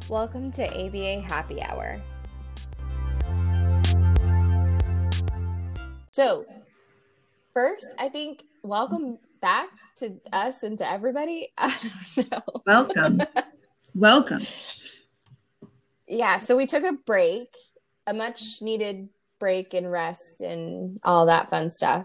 Welcome to ABA Happy Hour. So, first, I think welcome back to us and to everybody. I don't know. Welcome. Yeah, so we took a break, a much needed break and rest and all that fun stuff.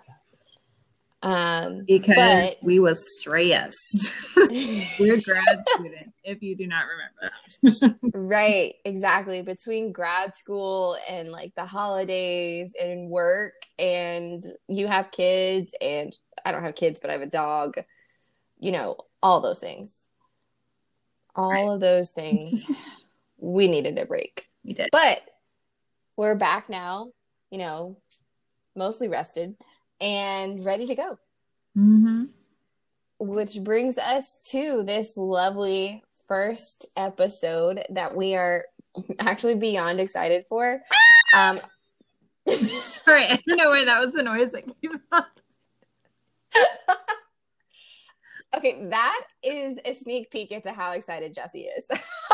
Because we was stressed. We're grad students, if you do not remember that. Right, exactly. Between grad school and like the holidays and work, and you have kids, and I don't have kids, but I have a dog, all those things. All of those things, we needed a break. We did. But we're back now, mostly rested and ready to go. Mm-hmm. Which brings us to this lovely first episode that we are actually beyond excited for. Sorry, I don't know where that was the noise that came out. Okay, that is a sneak peek into how excited Jessie is.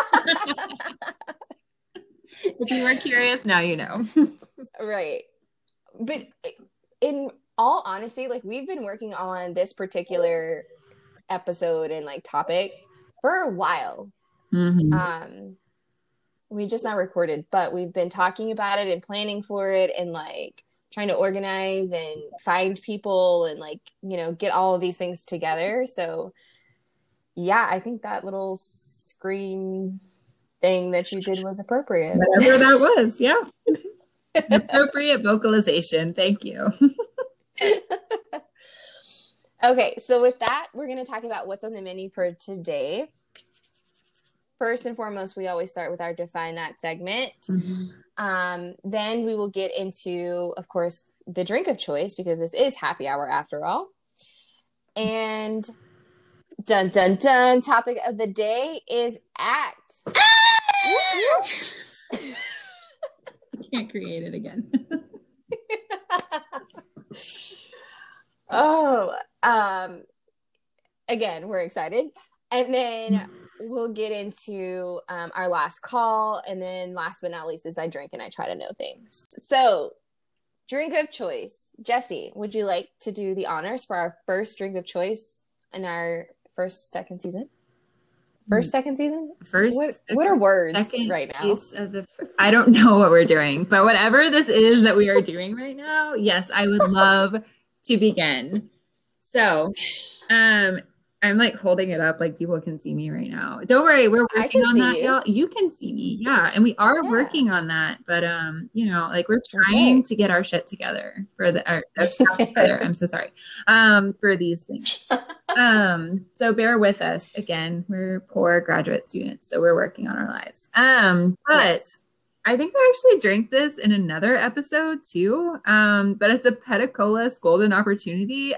If you were curious, now you know. Right. But in all honesty, like we've been working on this particular episode and like topic for a while. Mm-hmm. We just not recorded, but we've been talking about it and planning for it and like trying to organize and find people and like, get all of these things together. So yeah, I think that little screen thing that you did was appropriate. Whatever that was, yeah. Appropriate vocalization. Thank you. Okay, so with that, we're going to talk about what's on the menu for today. First and foremost, we always start with our Define That segment. Mm-hmm. Then we will get into, of course, the drink of choice, because this is happy hour after all. And dun, dun, dun, topic of the day is ACT. I can't create it again. Again, we're excited. And then we'll get into our last call. And then last but not least is I drink and I try to know things. So drink of choice. Jessie, would you like to do the honors for our first drink of choice in our second season? Second season? What are words right now? I don't know what we're doing, but whatever this is that we are doing right now, yes, I would love to begin. So, I'm like holding it up like people can see me right now. Don't worry, we're working on that, y'all. You can see me, yeah, and we are working on that. But like we're trying to get our shit together for our stuff together. I'm so sorry for these things. So bear with us again. We're poor graduate students, so we're working on our lives. But I think I actually drank this in another episode too. But it's a Peticolas Golden Opportunity.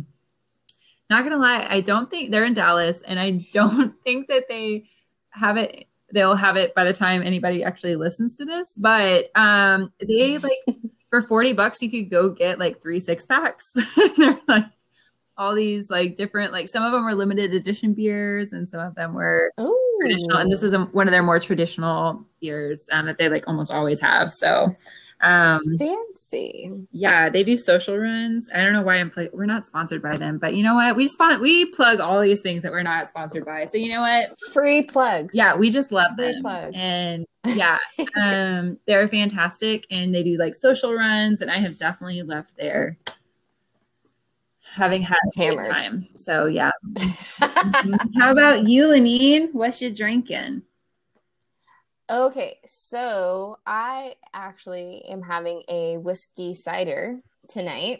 Not gonna lie, I don't think they're in Dallas, and I don't think that they have it. They'll have it by the time anybody actually listens to this. But they like for $40, you could go get like 3 6-packs. They're like all these like different, like some of them were limited edition beers, and some of them were traditional. And this is one of their more traditional beers that they like almost always have. So. Fancy. Yeah, they do social runs. I don't know why we're not sponsored by them, but you know what? We plug all these things that we're not sponsored by. So you know what? Free plugs. Yeah, we just love Free them. plugs. And yeah, they're fantastic, and they do like social runs, and I have definitely left there having had a good time. So yeah. How about you, Lenine? What you drinking? Okay, so I actually am having a whiskey cider tonight,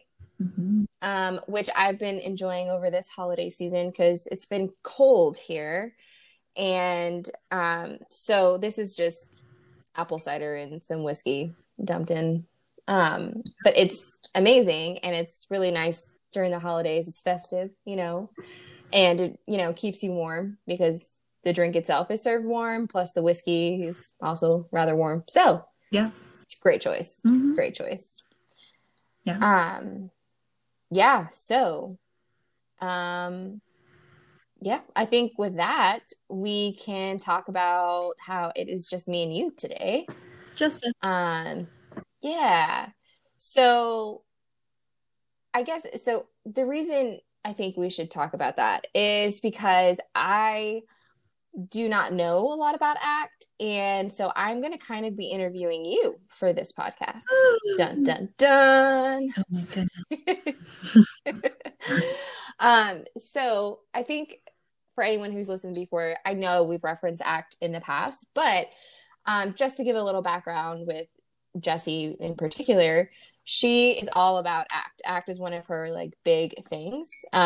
which I've been enjoying over this holiday season because it's been cold here. And so this is just apple cider and some whiskey dumped in. But it's amazing, and it's really nice during the holidays. It's festive, and it, keeps you warm because the drink itself is served warm, plus the whiskey is also rather warm. So yeah, it's a great choice. Mm-hmm. Great choice. Yeah. Yeah. So yeah, I think with that, we can talk about how it is just me and you today. Just Um, yeah. So I guess so the reason I think we should talk about that is because I do not know a lot about ACT. And so I'm going to kind of be interviewing you for this podcast. Dun, dun, dun. Oh my goodness. So I think for anyone who's listened before, I know we've referenced ACT in the past, but just to give a little background with Jessie in particular, she is all about ACT. ACT is one of her like big things.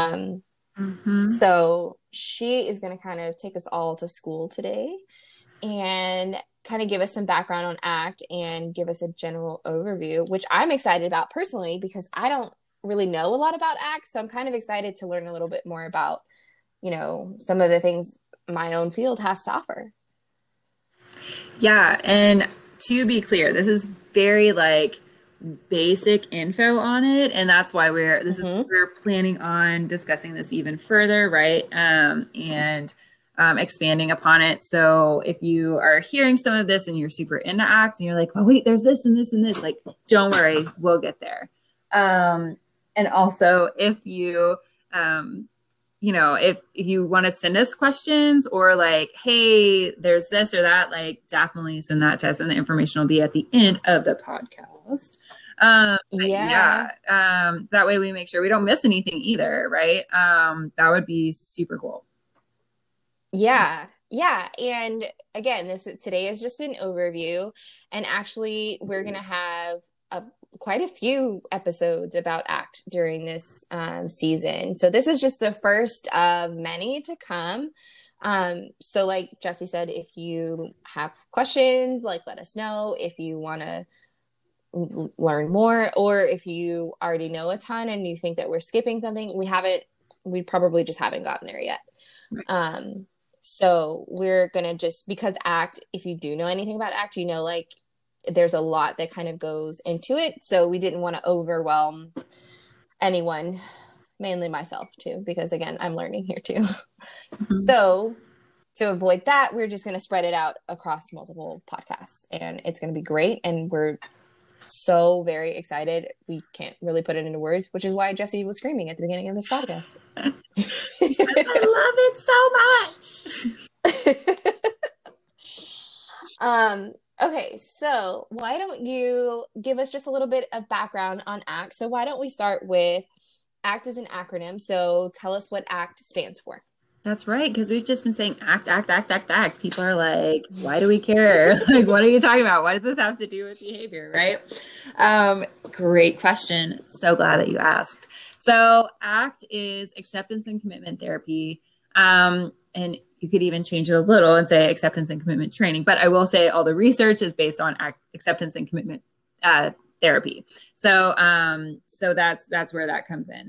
So she is going to kind of take us all to school today and kind of give us some background on ACT and give us a general overview, which I'm excited about personally because I don't really know a lot about ACT. So I'm kind of excited to learn a little bit more about, you know, some of the things my own field has to offer. Yeah. And to be clear, this is very like basic info on it. And that's why we're planning on discussing this even further. Right. And expanding upon it. So if you are hearing some of this and you're super into ACT and you're like, oh wait, there's this and this and this, like, don't worry, we'll get there. And also if you, you know, if you want to send us questions or like, hey, there's this or that, like definitely send that to us and the information will be at the end of the podcast. That way we make sure we don't miss anything either. Right. That would be super cool. Yeah. And again, today is just an overview. And actually we're going to have quite a few episodes about ACT during this season. So this is just the first of many to come. So like Jessie said, if you have questions, like let us know. If you want to learn more, or if you already know a ton and you think that we're skipping something, we probably just haven't gotten there yet. Right. So we're going to just, because ACT, if you do know anything about ACT, you know, like there's a lot that kind of goes into it. So we didn't want to overwhelm anyone, mainly myself too, because again, I'm learning here too. So to avoid that, we're just going to spread it out across multiple podcasts and it's going to be great. And we're so very excited. We can't really put it into words, which is why Jessie was screaming at the beginning of this podcast. I love it so much. Okay, so why don't you give us just a little bit of background on ACT? So why don't we start with ACT is an acronym. So tell us what ACT stands for. That's right, because we've just been saying ACT. People are like, why do we care? Like, what are you talking about? What does this have to do with behavior, right? Great question. So glad that you asked. So ACT is acceptance and commitment therapy. And you could even change it a little and say acceptance and commitment training. But I will say all the research is based on acceptance and commitment therapy. So that's where that comes in.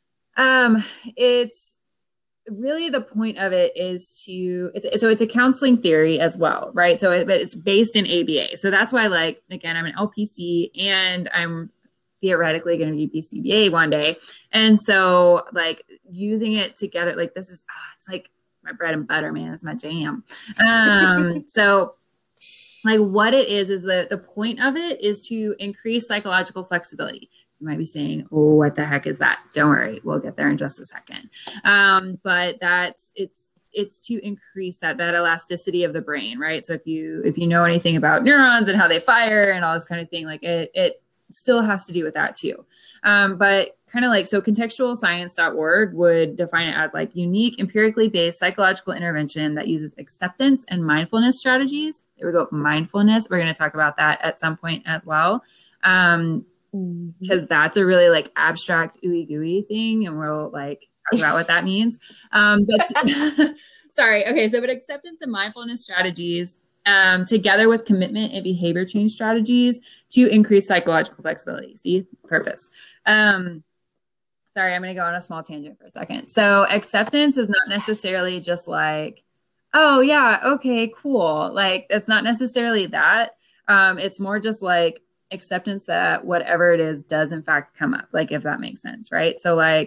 It's really the point of it is it's a counseling theory as well, right? So it's based in ABA. So that's why, like, again, I'm an LPC and I'm theoretically going to be BCBA one day. And so like using it together, like this is, it's like my bread and butter, man. It's my jam. So like what it is the point of it is to increase psychological flexibility. You might be saying, oh, what the heck is that? Don't worry. We'll get there in just a second. But it's to increase that elasticity of the brain, right? So if you know anything about neurons and how they fire and all this kind of thing, like it still has to do with that too. But kind of like, so contextualscience.org would define it as like unique, empirically based psychological intervention that uses acceptance and mindfulness strategies. There we go. Mindfulness. We're going to talk about that at some point as well. Because that's a really like abstract ooey gooey thing. And we'll like talk about what that means. But sorry. Okay. So, but acceptance and mindfulness strategies, together with commitment and behavior change strategies to increase psychological flexibility. See, purpose. Sorry, I'm going to go on a small tangent for a second. So acceptance is not necessarily just like, oh yeah, okay, cool. Like it's not necessarily that. It's more just like acceptance that whatever it is does in fact come up. Like if that makes sense, right? So like,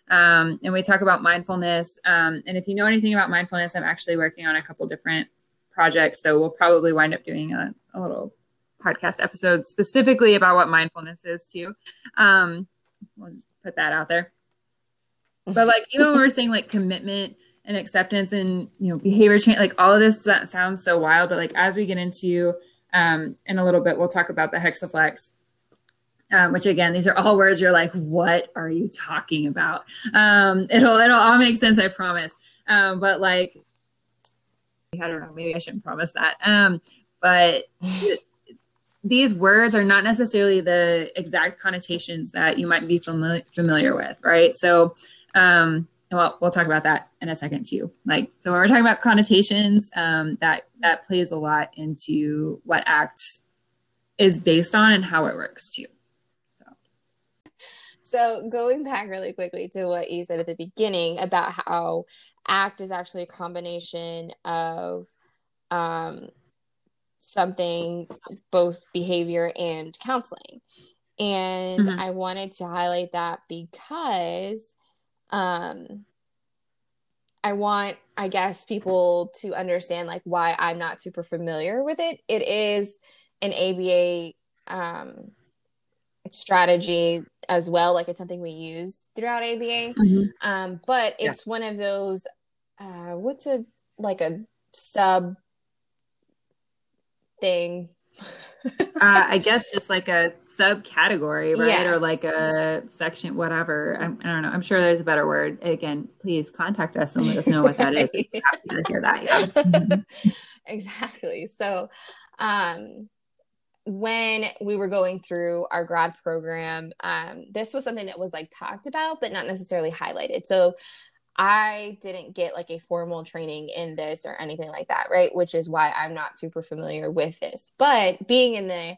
And we talk about mindfulness. And if you know anything about mindfulness, I'm actually working on a couple different projects. So we'll probably wind up doing a little podcast episode specifically about what mindfulness is too. We'll just put that out there. But like, even when we're saying like commitment and acceptance and, behavior change, like all of this sounds so wild, but like, as we get into, in a little bit, we'll talk about the hexaflex, which again, these are all words you're like, what are you talking about? It'll all make sense, I promise. But like, I don't know, maybe I shouldn't promise that. But these words are not necessarily the exact connotations that you might be familiar with, right? So, we'll talk about that in a second too. Like, so when we're talking about connotations, that plays a lot into what ACT is based on and how it works too. So going back really quickly to what you said at the beginning about how ACT is actually a combination of something, both behavior and counseling. And I wanted to highlight that because I want, I guess, people to understand like why I'm not super familiar with it. It is an ABA strategy as well. Like, it's something we use throughout ABA. But it's one of those, what's a sub thing? I guess just like a subcategory, right? Yes. Or like a section, whatever. I don't know. I'm sure there's a better word. Again, please contact us and let us know what that is. Happy to hear that. Yeah. Exactly. So, when we were going through our grad program, this was something that was like talked about, but not necessarily highlighted. So I didn't get like a formal training in this or anything like that, right? Which is why I'm not super familiar with this. But being in the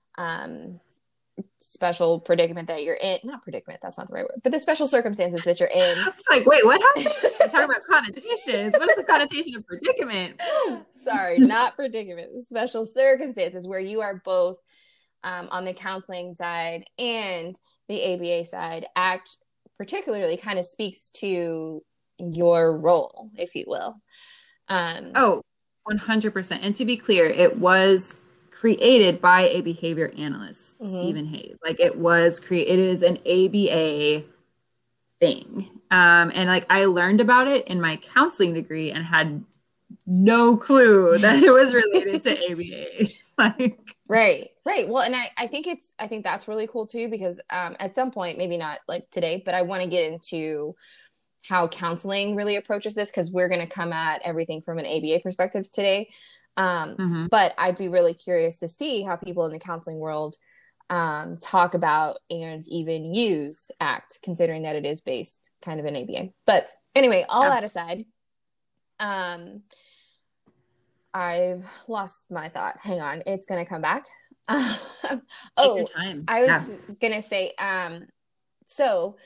special predicament that you're in, not predicament, that's not the right word, but the special circumstances that you're in. It's like, wait, what happened? We're talking about connotations. What is the connotation of predicament? Sorry, not predicament. The special circumstances where you are both on the counseling side and the ABA side. ACT particularly kind of speaks to your role, if you will. 100%. And to be clear, it was created by a behavior analyst, Stephen Hayes. Like, it is an ABA thing. And like, I learned about it in my counseling degree and had no clue that it was related to ABA. Right. Well, and I think that's really cool too, because at some point, maybe not like today, but I want to get into how counseling really approaches this, because we're going to come at everything from an ABA perspective today. But I'd be really curious to see how people in the counseling world talk about and even use ACT, considering that it is based kind of in ABA. But anyway, all that aside, I've lost my thought. Hang on. It's going to come back. Take your time. I was going to say, so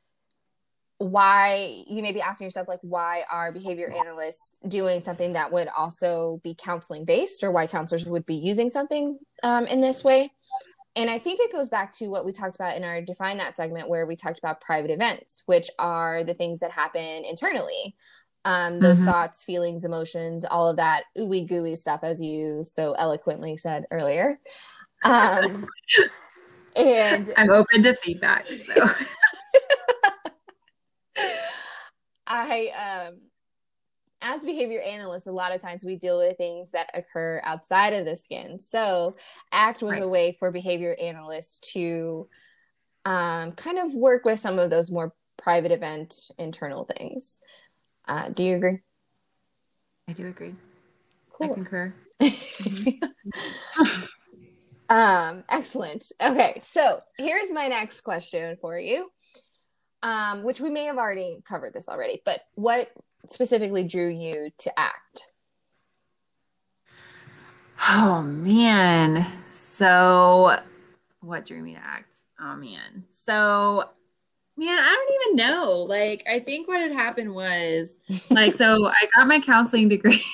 why, you may be asking yourself, like, why are behavior analysts doing something that would also be counseling based, or why counselors would be using something in this way? And I think it goes back to what we talked about in our Define That segment, where we talked about private events, which are the things that happen internally. Those thoughts, feelings, emotions, all of that ooey gooey stuff, as you so eloquently said earlier. And I'm open to feedback. So as behavior analysts, a lot of times we deal with things that occur outside of the skin. So ACT was a way for behavior analysts to kind of work with some of those more private event internal things. Do you agree? I do agree. Cool. I concur. Excellent. Okay, so here's my next question for you, which we may have already covered this already, but what specifically drew you to ACT? Oh, man. So what drew me to ACT? Oh, man. So, man, I don't even know. Like, I think what had happened was, like, so I got my counseling degree.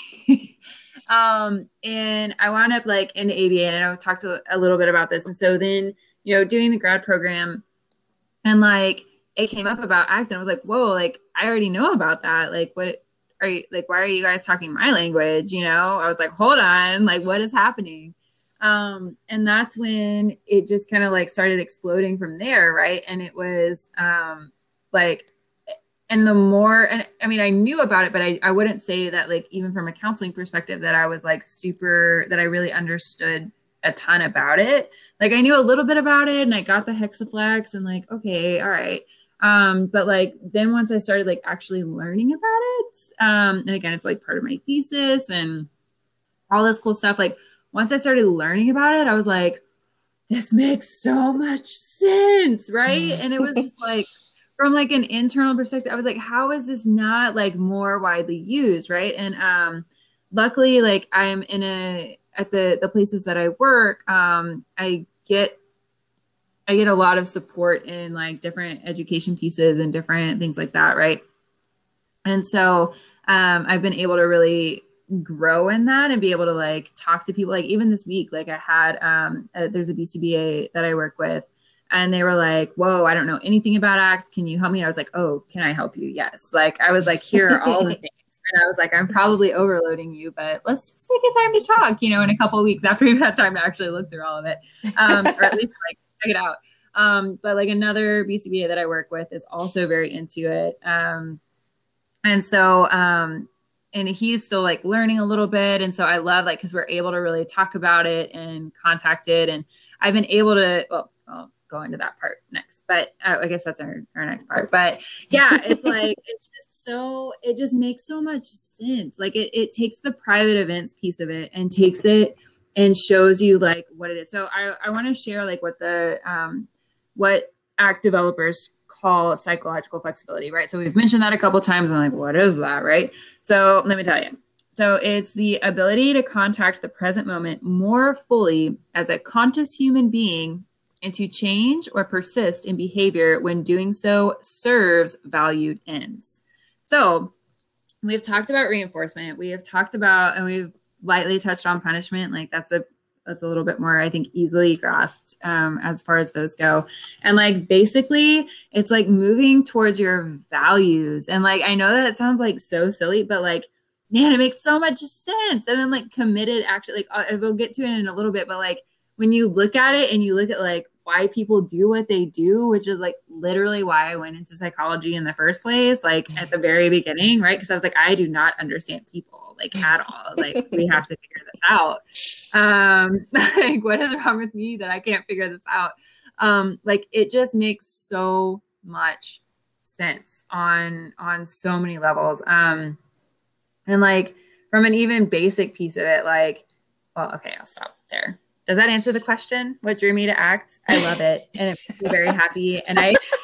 And I wound up like in ABA, and I talked a little bit about this. And so then, doing the grad program, and like, it came up about ACT, and I was like, whoa, like I already know about that. Like, what are you like? Why are you guys talking my language? You know, I was like, hold on, like what is happening? And that's when it just kind of like started exploding from there, right? And it was like, and the more, and I mean, I knew about it, but I wouldn't say that like, even from a counseling perspective, that I was like that I really understood a ton about it. Like I knew a little bit about it and I got the Hexaflex and like, okay, all right. But like, then once I started like actually learning about it, and again, it's like part of my thesis and all this cool stuff. Like once I started learning about it, I was like, this makes so much sense. Right. And it was just like, from like an internal perspective, I was like, how is this not like more widely used? Right. And luckily, like I'm at the places that I work, I get a lot of support in like different education pieces and different things like that. Right. And so I've been able to really grow in that and be able to like talk to people. Like even this week, like I had, there's a BCBA that I work with, and they were like, whoa, I don't know anything about ACT. Can you help me? And I was like, oh, can I help you? Yes. Like I was like, here are all the things. And I was like, I'm probably overloading you, but let's just take a time to talk, you know, in a couple of weeks after we've had time to actually look through all of it. Or at least like check it out. But like another BCBA that I work with is also very into it. And so, and he's still like learning a little bit. And so I love like, cause we're able to really talk about it and contact it. And I've been able to, well, I'll go into that part next, but I guess that's our next part. But yeah, it's like, it's just so, it just makes so much sense. Like it takes the private events piece of it and takes it and shows you like what it is. So I want to share like what ACT developers call psychological flexibility, right? So we've mentioned that a couple of times. I'm like, what is that, right? So let me tell you. So it's the ability to contact the present moment more fully as a conscious human being and to change or persist in behavior when doing so serves valued ends. So we've talked about reinforcement. We have talked about, and we've lightly touched on punishment. Like that's a little bit more, I think, easily grasped as far as those go. And like, basically it's like moving towards your values. And like, I know that it sounds like so silly, but like, man, it makes so much sense. And then like committed actually, like we'll get to it in a little bit, but like when you look at it and you look at like why people do what they do, which is like literally why I went into psychology in the first place, like at the very beginning, right? Because I was like, I do not understand people like at all. Like we have to figure this out. Like what is wrong with me that I can't figure this out? Like it just makes so much sense on so many levels. And like from an even basic piece of it, like, well, okay, I'll stop there. Does that answer the question? What drew me to ACT? I love it. And it makes me very happy. And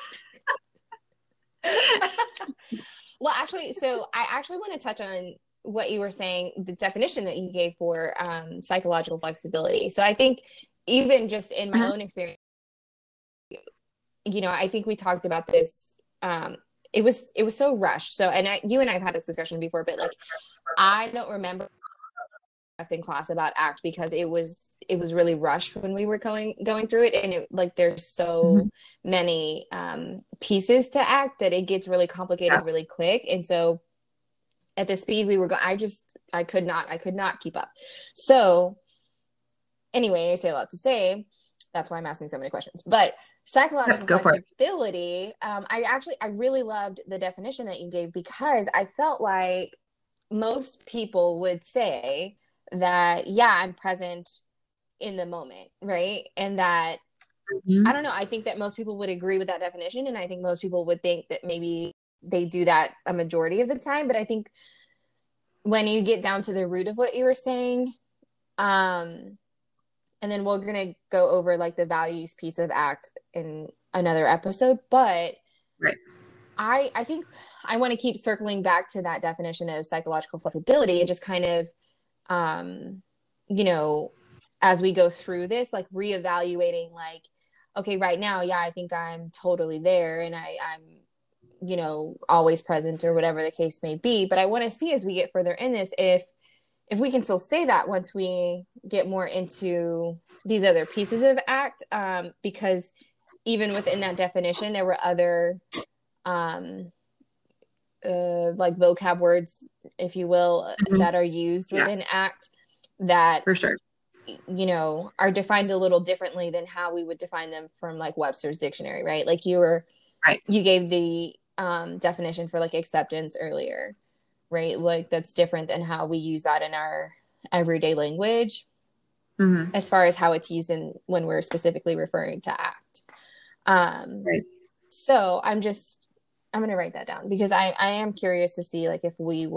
Well, actually, so I actually want to touch on what you were saying, the definition that you gave for psychological flexibility. So I think even just in my own experience, you know, I think we talked about this. It was so rushed. So, and you and I have had this discussion before, but like, I don't remember in class about ACT because it was really rushed when we were going through it. And it like, there's so many pieces to ACT that it gets really complicated really quick. And so at the speed we were going, I could not keep up. So anyway, I say a lot to say. That's why I'm asking so many questions. But psychological flexibility, I really loved the definition that you gave because I felt like most people would say that, yeah, I'm present in the moment, right? And that, I don't know, I think that most people would agree with that definition. And I think most people would think that maybe they do that a majority of the time. But I think when you get down to the root of what you were saying, and then we're going to go over like the values piece of ACT in another episode. But right. I think I want to keep circling back to that definition of psychological flexibility and just kind of, you know, as we go through this, like reevaluating, like, okay, right now, yeah, I think I'm totally there and I'm, you know, always present or whatever the case may be. But I want to see as we get further in this, if we can still say that once we get more into these other pieces of ACT, because even within that definition, there were other like vocab words, if you will, that are used within ACT that for sure, you know, are defined a little differently than how we would define them from like Webster's dictionary, right? Like you gave the definition for like acceptance earlier, right? Like that's different than how we use that in our everyday language, as far as how it's used in when we're specifically referring to ACT. So I'm going to write that down because I am curious to see like if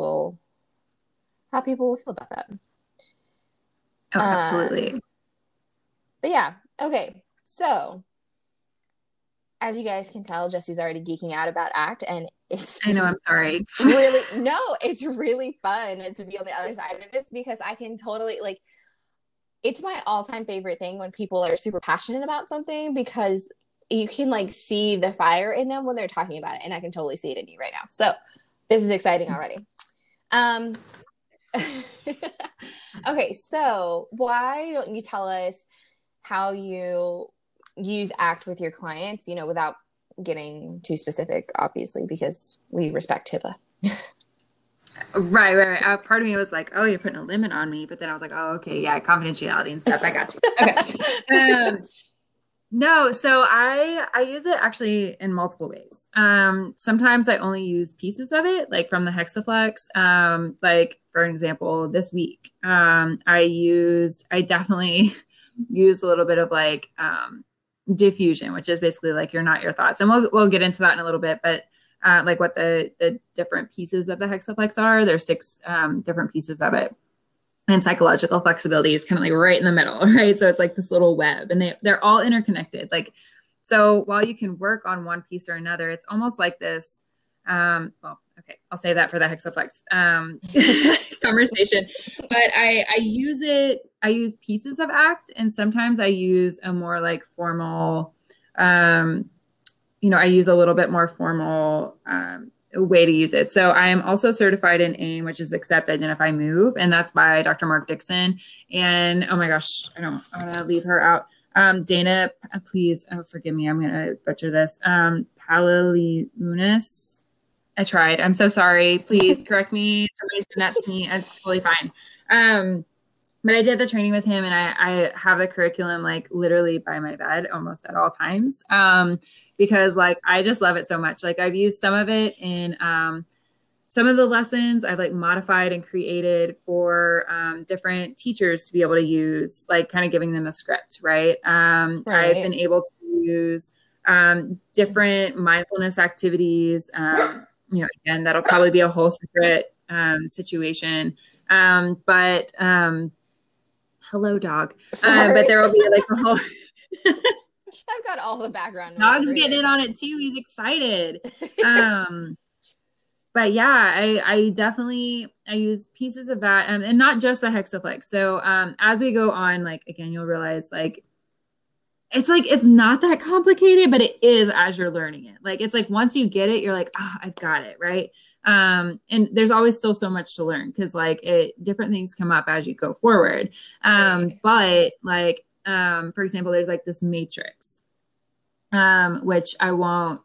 how people will feel about that. Oh, absolutely. But yeah, okay. So as you guys can tell, Jesse's already geeking out about ACT, and I know, I'm sorry. It's really fun to be on the other side of this because I can totally like, it's my all-time favorite thing when people are super passionate about something because you can like see the fire in them when they're talking about it, and I can totally see it in you right now. So this is exciting already. Okay, so why don't you tell us how you use ACT with your clients, you know, without getting too specific, obviously, because we respect HIPAA. Right. Part of me was like, oh, you're putting a limit on me. But then I was like, oh, okay, yeah, confidentiality and stuff. I got you. Okay. No, so I use it actually in multiple ways. Sometimes I only use pieces of it, like from the Hexaflex. Like for example, this week, I definitely used a little bit of like diffusion, which is basically like you're not your thoughts. And we'll get into that in a little bit, but like what the different pieces of the Hexaflex are. There's 6 different pieces of it. And psychological flexibility is kind of like right in the middle, right? So it's like this little web, and they're all interconnected. Like, so while you can work on one piece or another, it's almost like this. Well, okay, I'll say that for the Hexaflex conversation. But I use pieces of ACT, and sometimes I use a more like formal, I use a little bit more formal way to use it. So I am also certified in AIM, which is Accept, Identify, Move. And that's by Dr. Mark Dixon. And oh my gosh, I want to leave her out. Dana, please, forgive me. I'm going to butcher this. Palaliunas. I tried. I'm so sorry. Please correct me. Somebody send that to me. It's totally fine. But I did the training with him, and I have the curriculum like literally by my bed almost at all times. Because like, I just love it so much. Like I've used some of it in some of the lessons I've like modified and created for different teachers to be able to use, like kind of giving them a script, right? I've been able to use different mindfulness activities. Again, that'll probably be a whole separate situation. But hello, dog. But there will be like a whole... I've got all the background. Dog's getting in on it too. He's excited. But yeah, I definitely use pieces of that, and not just the Hexaflex. So as we go on, like again, you'll realize like it's not that complicated, but it is as you're learning it. Like it's like once you get it, you're like, oh, I've got it, right? And there's always still so much to learn because like different things come up as you go forward. But like for example, there's like this matrix, which I won't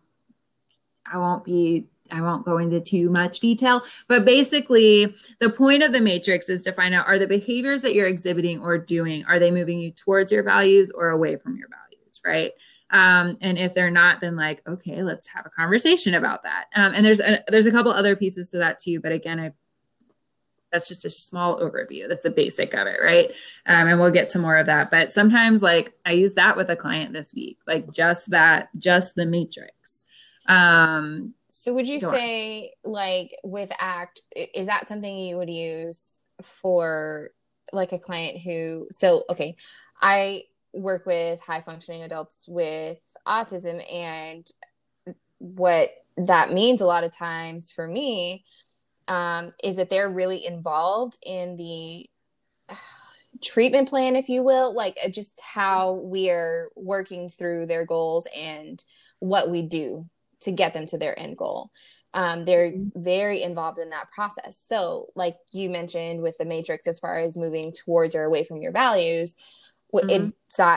go into too much detail, but basically the point of the matrix is to find out, are the behaviors that you're exhibiting or doing, are they moving you towards your values or away from your values, right? And if they're not, then like, okay, let's have a conversation about that. And there's a couple other pieces to that too, but again, that's just a small overview. That's the basic of it, right? And we'll get some more of that. But sometimes like I use that with a client this week, like just the matrix. So would you say like with ACT, is that something you would use for like a client who, so, okay, I work with high functioning adults with autism, and what that means a lot of times for me is that they're really involved in the treatment plan, if you will, like just how we're working through their goals and what we do to get them to their end goal. They're very involved in that process. So like you mentioned with the matrix, as far as moving towards or away from your values, it's that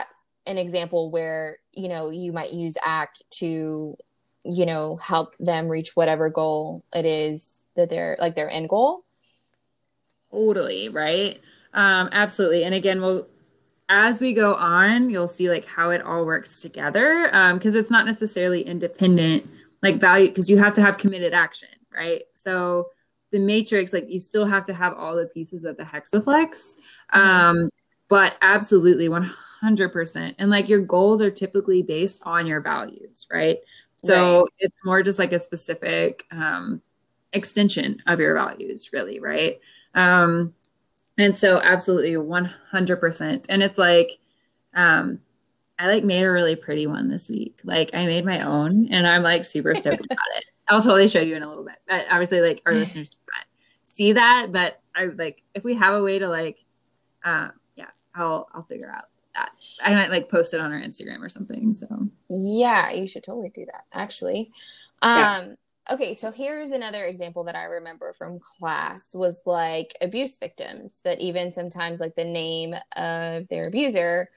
an example where, you know, you might use ACT to, you know, help them reach whatever goal it is that they're like their end goal. Totally, right? Absolutely. And again, as we go on, you'll see like how it all works together. Because it's not necessarily independent, like value, because you have to have committed action, right? So the matrix, like you still have to have all the pieces of the hexaflex. But absolutely 100%. And like your goals are typically based on your values, right? So it's more just like a specific extension of your values, really, right? And so absolutely 100%. And it's like, I like made a really pretty one this week. Like I made my own and I'm like super stoked about it. I'll totally show you in a little bit. But obviously like our listeners can't see that, but I like, if we have a way to like, yeah, I'll figure out that. I might like post it on our Instagram or something. So yeah, you should totally do that actually. Okay, so here's another example that I remember from class was like abuse victims, that even sometimes like the name of their abuser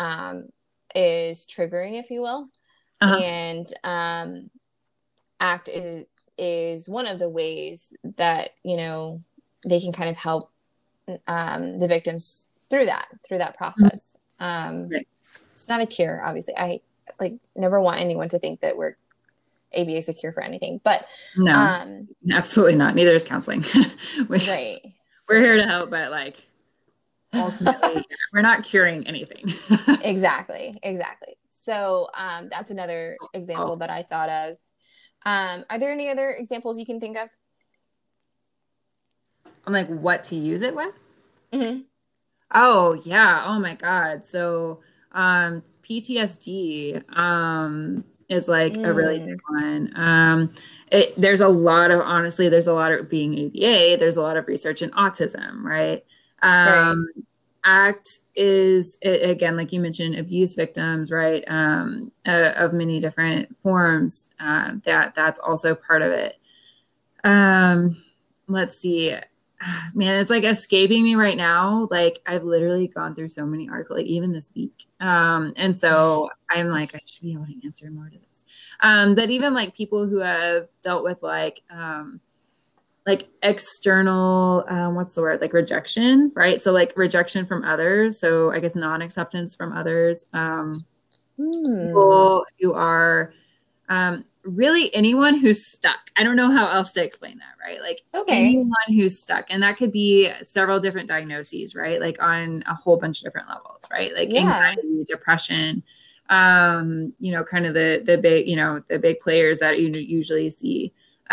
is triggering, if you will. And ACT is one of the ways that, you know, they can kind of help the victims through that process. It's not a cure, obviously. I like never want anyone to think that ABA is a cure for anything, but no, absolutely not. Neither is counseling. We're here to help, but like ultimately we're not curing anything. Exactly. So that's another example that I thought of. Are there any other examples you can think of? I'm like, what to use it with? Oh yeah. Oh my God. So PTSD is like a really big one. There's a lot of being ABA, there's a lot of research in autism, right? ACT is, again, like you mentioned, abuse victims, right? Of many different forms. That's also part of it. Let's see. Man, it's like escaping me right now. Like I've literally gone through so many articles, like even this week. And so I'm like, I should be able to answer more to this. But even like people who have dealt with like external, what's the word? Like rejection, right? So like rejection from others. So I guess non-acceptance from others. People who are, really anyone who's stuck. I don't know how else to explain that, right? Like anyone who's stuck. And that could be several different diagnoses, right? Like on a whole bunch of different levels, right? Like anxiety, depression, you know, kind of the big, you know, the big players that you usually see.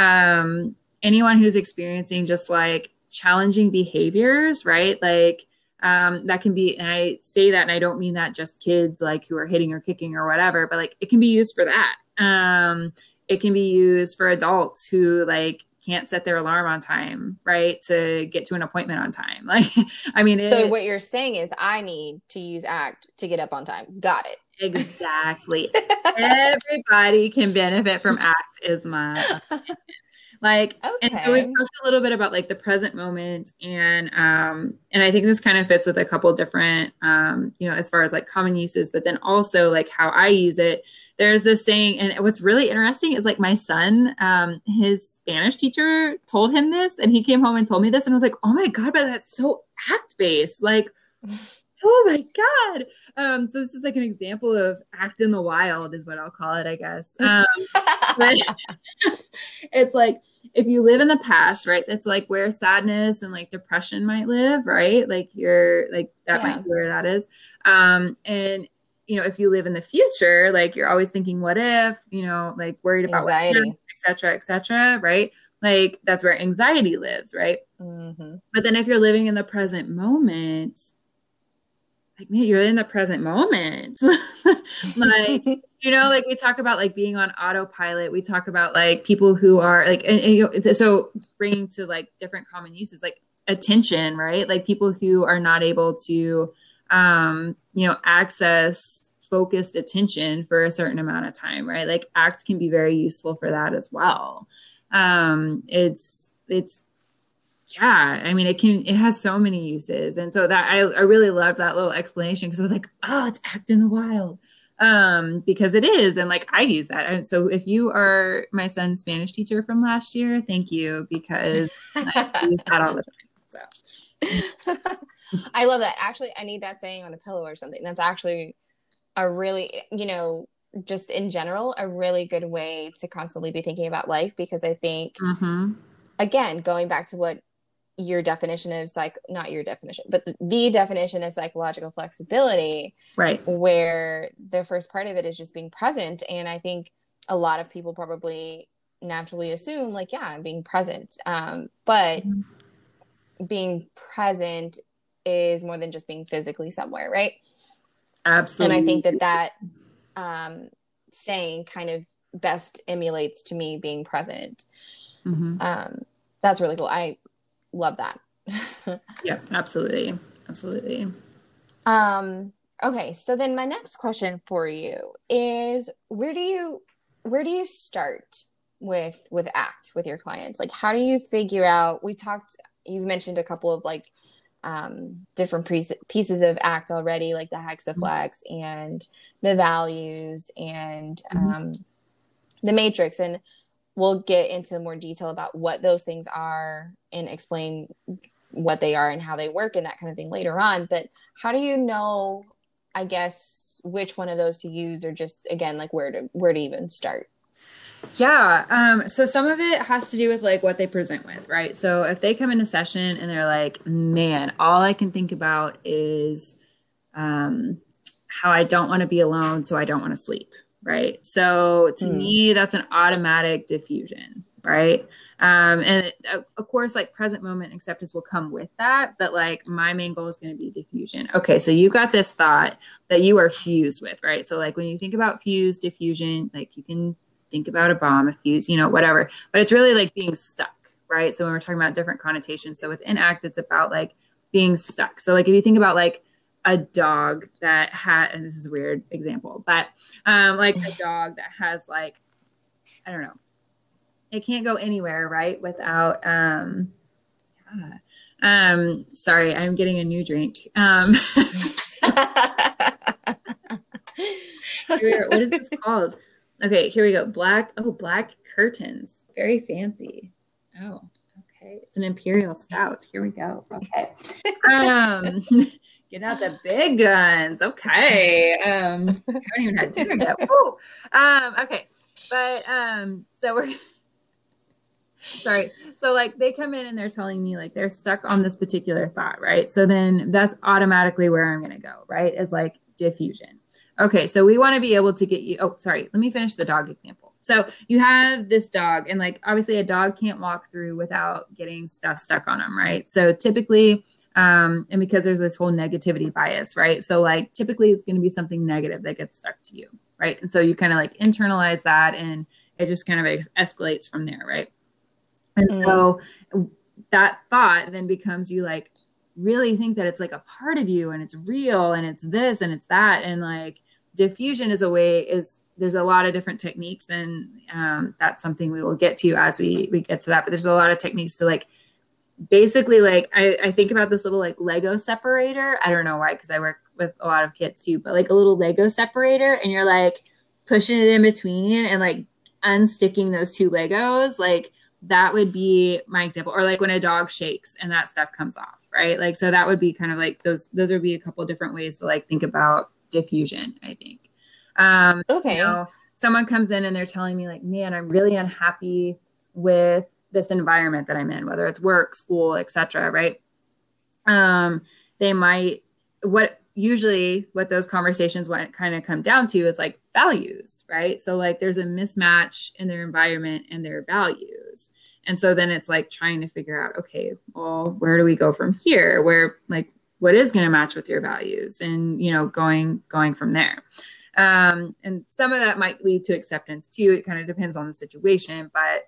Anyone who's experiencing just like challenging behaviors, right? Like that can be, and I say that, and I don't mean that just kids like who are hitting or kicking or whatever, but like it can be used for that. It can be used for adults who like can't set their alarm on time, right? To get to an appointment on time. Like, I mean, so what you're saying is I need to use ACT to get up on time. Got it. Exactly. Everybody can benefit from ACT is my opinion. Like, and so we've talked a little bit about like the present moment, and I think this kind of fits with a couple different, you know, as far as like common uses, but then also like how I use it. There's this saying, and what's really interesting is like my son, his Spanish teacher told him this, and he came home and told me this, and I was like, oh my God, but that's so ACT based, like. Oh my God. So this is like an example of ACT in the wild is what I'll call it, I guess. But it's like, if you live in the past, right, it's like where sadness and like depression might live, right? Like you're like, that might be where that is. And, you know, if you live in the future, like you're always thinking, what if, you know, like worried about anxiety, et cetera, right? Like that's where anxiety lives, right? But then if you're living in the present moment, like, man, you're in the present moment. Like, you know, like we talk about like being on autopilot. We talk about like people who are like, and you know, so bringing to like different common uses, like attention, right? Like people who are not able to, you know, access focused attention for a certain amount of time, right? Like ACT can be very useful for that as well. Yeah, I mean, it has so many uses. And so that I really loved that little explanation because I was like, oh, it's ACT in the wild. Because it is. And like I use that. And so if you are my son's Spanish teacher from last year, thank you, because I use that all the time. So I love that. Actually, I need that saying on a pillow or something. That's actually a really, just in general, a really good way to constantly be thinking about life, because I think, again, going back to what your definition of not your definition, but the definition of psychological flexibility, right? Where the first part of it is just being present. And I think a lot of people probably naturally assume like, yeah, I'm being present. But being present is more than just being physically somewhere, right? Absolutely. And I think that saying kind of best emulates to me being present. That's really cool. I love that. Yeah, absolutely. Absolutely. Okay. So then my next question for you is, where do you start with ACT with your clients? Like, how do you figure out, you've mentioned a couple of like, different pieces of ACT already, like the hexaflex and the values and, the matrix. And we'll get into more detail about what those things are and explain what they are and how they work and that kind of thing later on. But how do you know, I guess, which one of those to use, or just, again, like where to even start? Yeah. So some of it has to do with like what they present with, right? So if they come into session and they're like, man, all I can think about is how I don't want to be alone, so I don't want to sleep, right? So to me, that's an automatic diffusion, right? And of course, like present moment acceptance will come with that. But like my main goal is going to be diffusion. Okay. So you got this thought that you are fused with, right? So like when you think about fused diffusion, like you can think about a bomb, a fuse, whatever, but it's really like being stuck, right? So when we're talking about different connotations, so within ACT, it's about like being stuck. So like if you think about like a dog that and this is a weird example, but like a dog that has like, I don't know, it can't go anywhere, right? Without, sorry, I'm getting a new drink. What is this called? Okay, here we go. Black curtains. Very fancy. Oh, okay. It's an imperial stout. Here we go. Okay. Get out the big guns. Okay. I haven't even had dinner yet. Woo. Okay. But so we're sorry. So like they come in and they're telling me like they're stuck on this particular thought, right? So then that's automatically where I'm gonna go, right? Is like diffusion. Okay, so we want to be able to get you. Oh, sorry. Let me finish the dog example. So you have this dog, and like obviously a dog can't walk through without getting stuff stuck on them, right? So typically, and because there's this whole negativity bias, right? So like typically it's going to be something negative that gets stuck to you, right? And so you kind of like internalize that, and it just kind of escalates from there, right? And so that thought then becomes you like really think that it's like a part of you and it's real and it's this and it's that. And like diffusion is there's a lot of different techniques, and that's something we will get to as we get to that. But there's a lot of techniques to like, basically like, I think about this little like Lego separator. I don't know why, because I work with a lot of kids too, but like a little Lego separator, and you're like pushing it in between and like unsticking those two Legos. Like that would be my example. Or like when a dog shakes and that stuff comes off, right? Like, so that would be kind of like those would be a couple of different ways to like think about diffusion, I think. Okay. Someone comes in and they're telling me like, man, I'm really unhappy with this environment that I'm in, whether it's work, school, etc. Right. They might, what those conversations kind of come down to is like values, right? So like there's a mismatch in their environment and their values. And so then it's like trying to figure out, okay, well, where do we go from here? Where like, what is going to match with your values, and, going from there. And some of that might lead to acceptance too. It kind of depends on the situation, but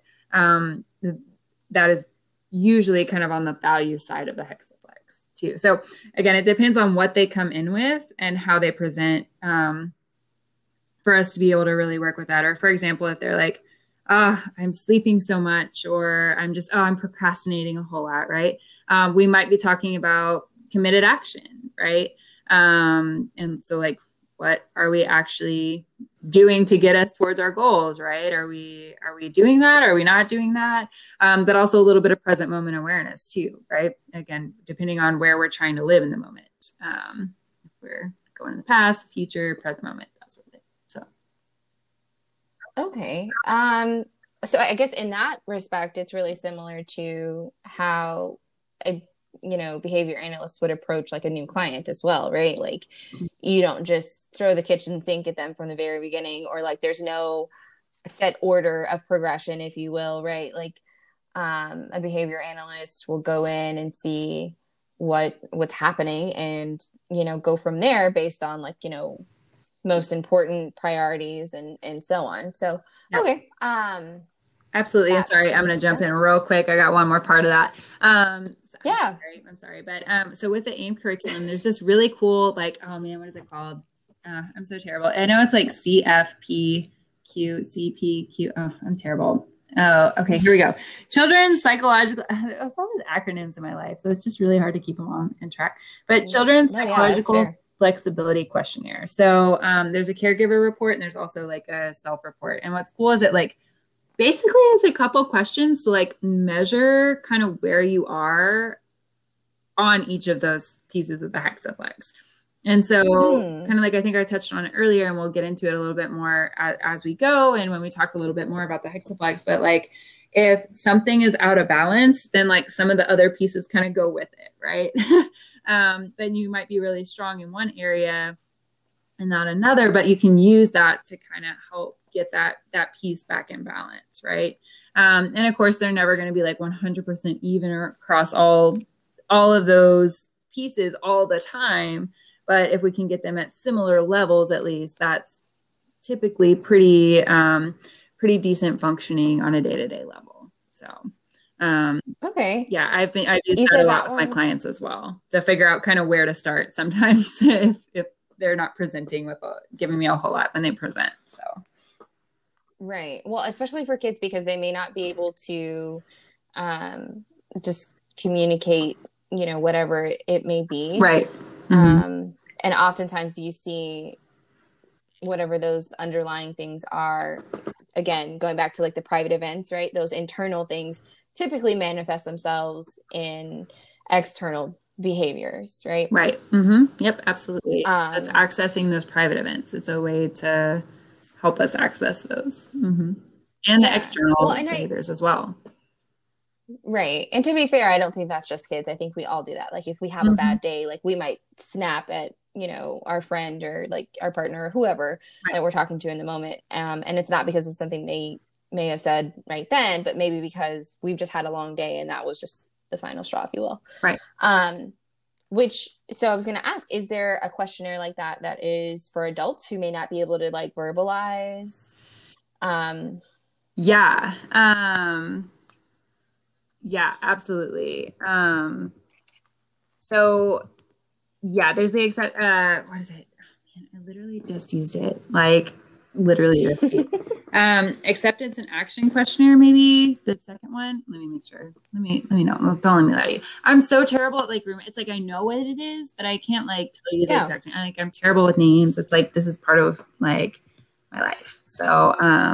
that is usually kind of on the value side of the hexaflex too. So again, it depends on what they come in with and how they present, for us to be able to really work with that. Or for example, if they're like, I'm sleeping so much, or I'm procrastinating a whole lot, right? We might be talking about committed action, right? And so like, what are we actually doing to get us towards our goals, right? Are we doing that? Are we not doing that? But also a little bit of present moment awareness too, right? Again, depending on where we're trying to live in the moment. If we're going in the past, future, present moment, that sort of thing. So. Okay. So I guess in that respect, it's really similar to how a behavior analyst would approach like a new client as well, right? Like you don't just throw the kitchen sink at them from the very beginning, or like there's no set order of progression, if you will, right? Like a behavior analyst will go in and see what's happening and go from there based on like most important priorities and so on. So Yep. okay. Absolutely. And sorry, I'm going to jump in real quick. I got one more part of that. Yeah. I'm sorry. But so with the AIM curriculum, there's this really cool, like, oh man, what is it called? I'm so terrible. I know it's like CFPQ, CPQ. Oh, I'm terrible. Oh, okay. Here we go. Children's psychological. There's all these acronyms in my life, so it's just really hard to keep them on track. But children's psychological flexibility questionnaire. So there's a caregiver report, and there's also like a self report. And what's cool is it like basically it's a couple questions to like measure kind of where you are on each of those pieces of the hexaplex. And so kind of like, I think I touched on it earlier, and we'll get into it a little bit more as we go. And when we talk a little bit more about the hexaplex, but like if something is out of balance, then like some of the other pieces kind of go with it. Right. Then you might be really strong in one area and not another, but you can use that to kind of help get that piece back in balance. Right. And of course they're never going to be like 100% even across all of those pieces all the time. But if we can get them at similar levels, at least that's typically pretty decent functioning on a day-to-day level. So, okay. Yeah, I've used that a lot with my clients as well to figure out kind of where to start sometimes if they're not presenting with giving me a whole lot when they present. So. Right. Well, especially for kids, because they may not be able to just communicate, whatever it may be. Right. Mm-hmm. And oftentimes you see whatever those underlying things are, again, going back to like the private events, right? Those internal things typically manifest themselves in external behaviors, right? Right. Mm-hmm. Yep, absolutely. So it's accessing those private events. It's a way to help us access those. Mm-hmm. And the external behaviors as well. Right. And to be fair, I don't think that's just kids. I think we all do that. Like if we have a bad day, like we might snap at, our friend or like our partner or whoever that we're talking to in the moment. And it's not because of something they may have said right then, but maybe because we've just had a long day and that was just the final straw, if you will. Right. So I was going to ask, is there a questionnaire like that is for adults who may not be able to like verbalize? Yeah. Yeah, absolutely. So yeah, there's the exact, what is it? Oh, man, I literally just used it. Like literally this week. Acceptance and action questionnaire, maybe the second one. Let me make sure. Let me know. Don't let me lie to you. I'm so terrible at like it's like I know what it is, but I can't like tell you the exact thing. Like I'm terrible with names. It's like this is part of like my life. So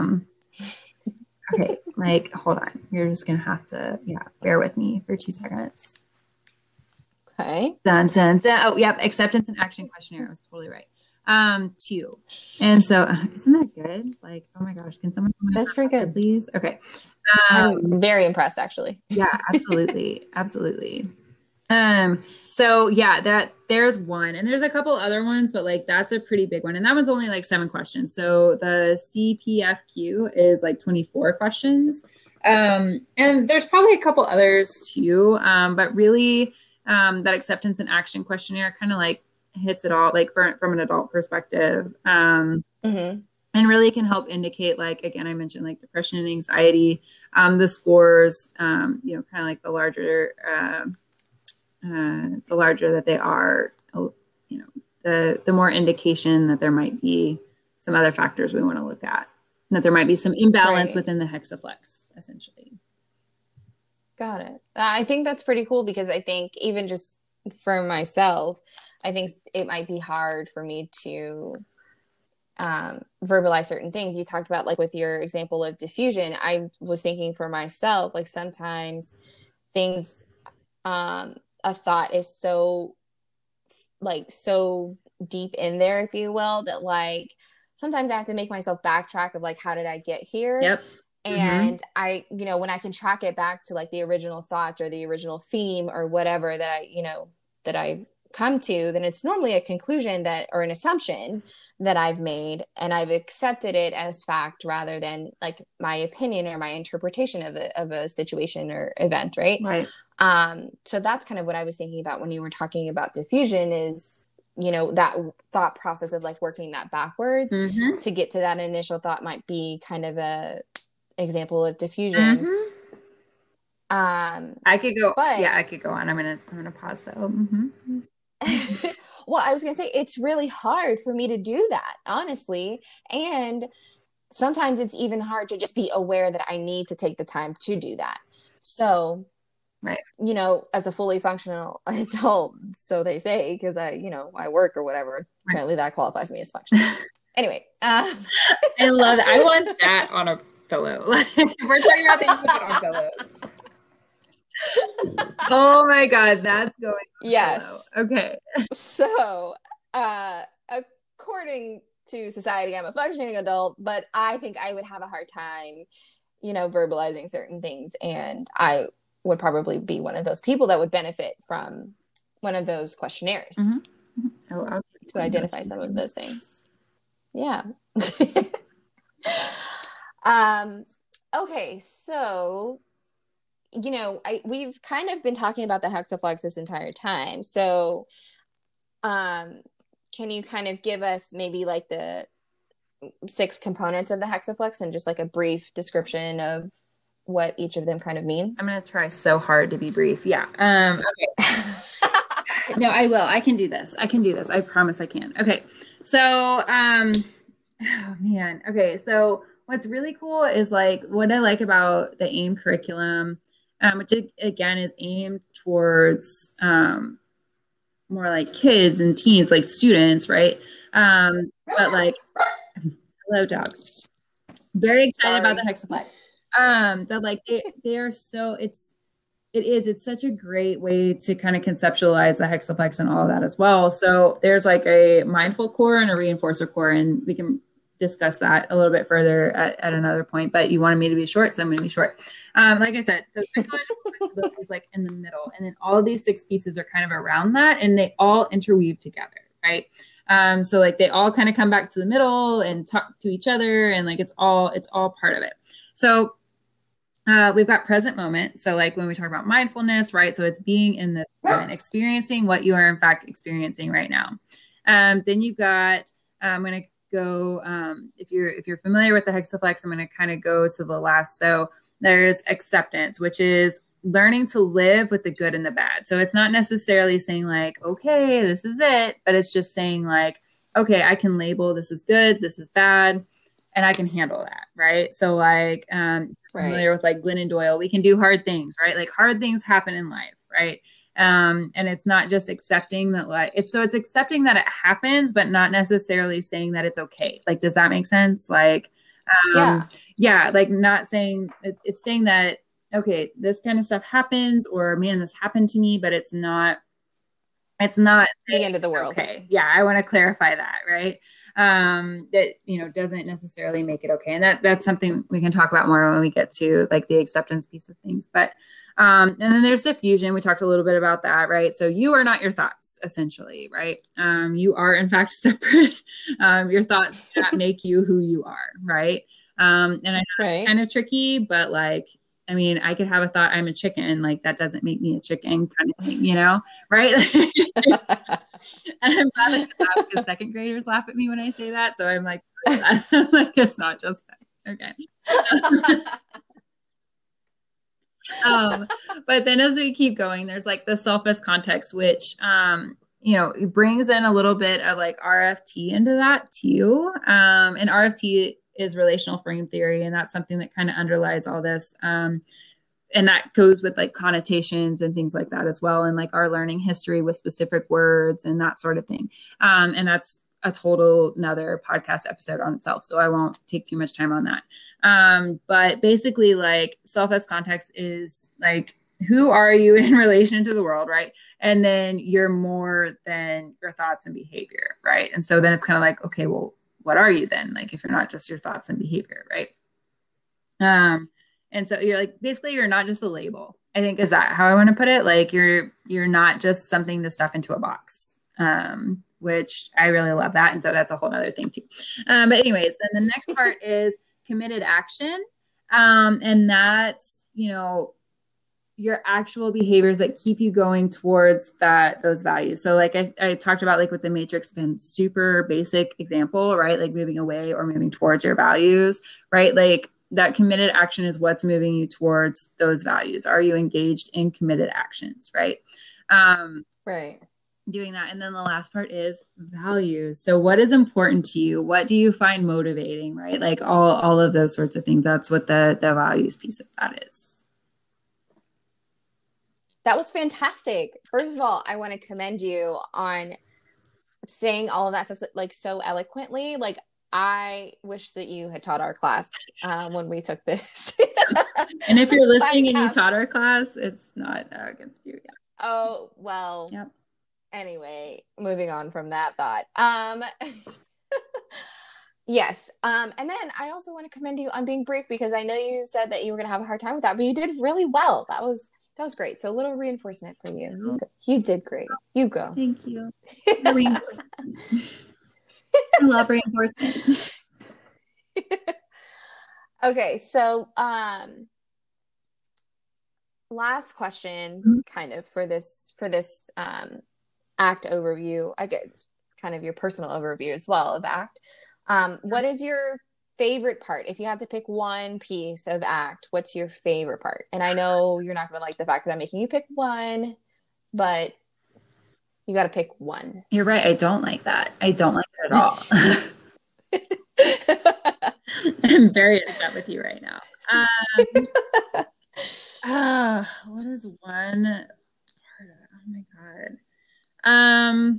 okay, like hold on. You're just gonna have to bear with me for 2 seconds. Okay. Dun dun dun. Oh, yep. Acceptance and action questionnaire. I was totally right. 2. And so isn't that good? Like, oh my gosh, can someone that's pretty good, please? Okay. I'm very impressed actually. Yeah, absolutely. Absolutely. So yeah, there's one, and there's a couple other ones, but like that's a pretty big one. And that one's only like 7 questions. So the CPFQ is like 24 questions. And there's probably a couple others too. But really, that acceptance and action questionnaire kind of like hits it all, like from an adult perspective. And really can help indicate, like, again, I mentioned like depression and anxiety, the scores, kind of like the larger that they are, the more indication that there might be some other factors we want to look at. that there might be some imbalance within the hexaflex, essentially. Got it. I think that's pretty cool, because I think even just for myself, I think it might be hard for me to verbalize certain things. You talked about, like, with your example of diffusion, I was thinking for myself, like, sometimes things, a thought is so deep in there, if you will, that, like, sometimes I have to make myself backtrack of, like, how did I get here? Yep. And I, when I can track it back to, like, the original thought or the original theme or whatever that I come to, then it's normally a conclusion or an assumption that I've made, and I've accepted it as fact rather than, like, my opinion or my interpretation of a situation or event. Right. So that's kind of what I was thinking about when you were talking about diffusion, is, that thought process of, like, working that backwards to get to that initial thought might be kind of a example of diffusion. I could go on. I'm gonna pause though. Well, I was gonna say, it's really hard for me to do that, honestly, and sometimes it's even hard to just be aware that I need to take the time to do that. So, right, as a fully functional adult, so they say, because I work or whatever. Right. Apparently that qualifies me as functional. Anyway, I love it. I want that on a pillow. We're talking about things to put on pillows. Oh my God, that's going on. Yes. Pillow. Okay. So, according to society, I'm a functioning adult, but I think I would have a hard time, verbalizing certain things, and I would probably be one of those people that would benefit from one of those questionnaires to identify some of those things. Yeah. Okay, so we've kind of been talking about the hexaflex this entire time. So, can you kind of give us maybe, like, the 6 components of the hexaflex and just, like, a brief description of what each of them kind of means? I'm going to try so hard to be brief. Yeah. Okay. No, I will. I can do this. I promise I can. Okay. So, oh man. Okay. So what's really cool is, like, what I like about the AIM curriculum, which again is aimed towards more like kids and teens, like students, right? But, like, hello, dog. Very excited about the hexaflex. That, like, they are so, it's such a great way to kind of conceptualize the hexaflex and all of that as well. So there's, like, a mindful core and a reinforcer core, and we can discuss that a little bit further at another point, but you wanted me to be short, so I'm going to be short. Like I said, so psychological flexibility is, like, in the middle, and then all of these 6 pieces are kind of around that, and they all interweave together, right? So, like, they all kind of come back to the middle and talk to each other, and, like, it's all part of it. So we've got present moment. So, like, when we talk about mindfulness, right? So it's being in this moment, experiencing what you are in fact experiencing right now. Then you've got, I'm going to go, if you're familiar with the hexaflex, I'm going to kind of go to the last. So there's acceptance, which is learning to live with the good and the bad. So it's not necessarily saying, like, okay, this is it, but it's just saying, like, okay, I can label this is good, this is bad, and I can handle that, right? So, like, familiar with, like, Glennon Doyle, we can do hard things, right? Like, hard things happen in life, right? And it's not just accepting that, like, it's accepting that it happens, but not necessarily saying that it's okay. Like, does that make sense? Like, yeah, like, not saying, it's saying that, okay, this kind of stuff happens, or, man, this happened to me, but it's not the end of the world. Okay. Yeah. I want to clarify that, right? That, doesn't necessarily make it okay. And that's something we can talk about more when we get to, like, the acceptance piece of things. But, and then there's diffusion. We talked a little bit about that, right? So you are not your thoughts, essentially, right? You are, in fact, separate. Your thoughts that make you who you are, right? And I know it's kind of tricky, but, like, I mean, I could have a thought, I'm a chicken, like, that doesn't make me a chicken, kind of thing, right? And I'm glad that the 2nd graders laugh at me when I say that. So I'm like, like, it's not just that. Okay. But then as we keep going, there's, like, the self as context, which, it brings in a little bit of, like, RFT into that too. And RFT is relational frame theory, and that's something that kind of underlies all this. And that goes with like connotations and things like that as well, and like our learning history with specific words and that sort of thing. And that's a total another podcast episode on itself, so I won't take too much time on that. But basically, like self as context is like, who are you in relation to the world, right? And then you're more than your thoughts and behavior, right? And so then it's kind of like, okay, well, what are you then? Like, if you're not just your thoughts and behavior, right? And so you're like, basically, you're not just a label. I think, is that how I want to put it? Like, you're not just something to stuff into a box, which I really love that. And so that's a whole other thing too. But anyways, then the next part is committed action. And that's, you know, your actual behaviors that keep you going towards those values. So like I talked about, like with the matrix, been super basic example, right? Like moving away or moving towards your values, right? Like that committed action is what's moving you towards those values. Are you engaged in committed actions, right? Right. Doing that. And then the last part is values. So what is important to you? What do you find motivating, right? Like all of those sorts of things. That's what the values piece of that is. That was fantastic. First of all, I want to commend you on saying all of that stuff like so eloquently. Like, I wish that you had taught our class when we took this. And if you're listening and you taught our class, it's not against you. Yeah. Oh, well. Yep. Anyway, moving on from that thought. Yes. And then I also want to commend you on being brief, because I know you said that you were going to have a hard time with that, but you did really well. That was great. So a little reinforcement for you. You did great. You go. Thank you. Reinforcement. I love reinforcement. Okay, so last question, kind of for this ACT overview. I get kind of your personal overview as well of ACT. What is your favorite part? If you had to pick one piece of ACT, what's your favorite part? And I know you're not going to like the fact that I'm making you pick one, but you got to pick one. You're right. I don't like that. I don't like it at all. I'm very upset with you right now. What is one part of it? Oh my God.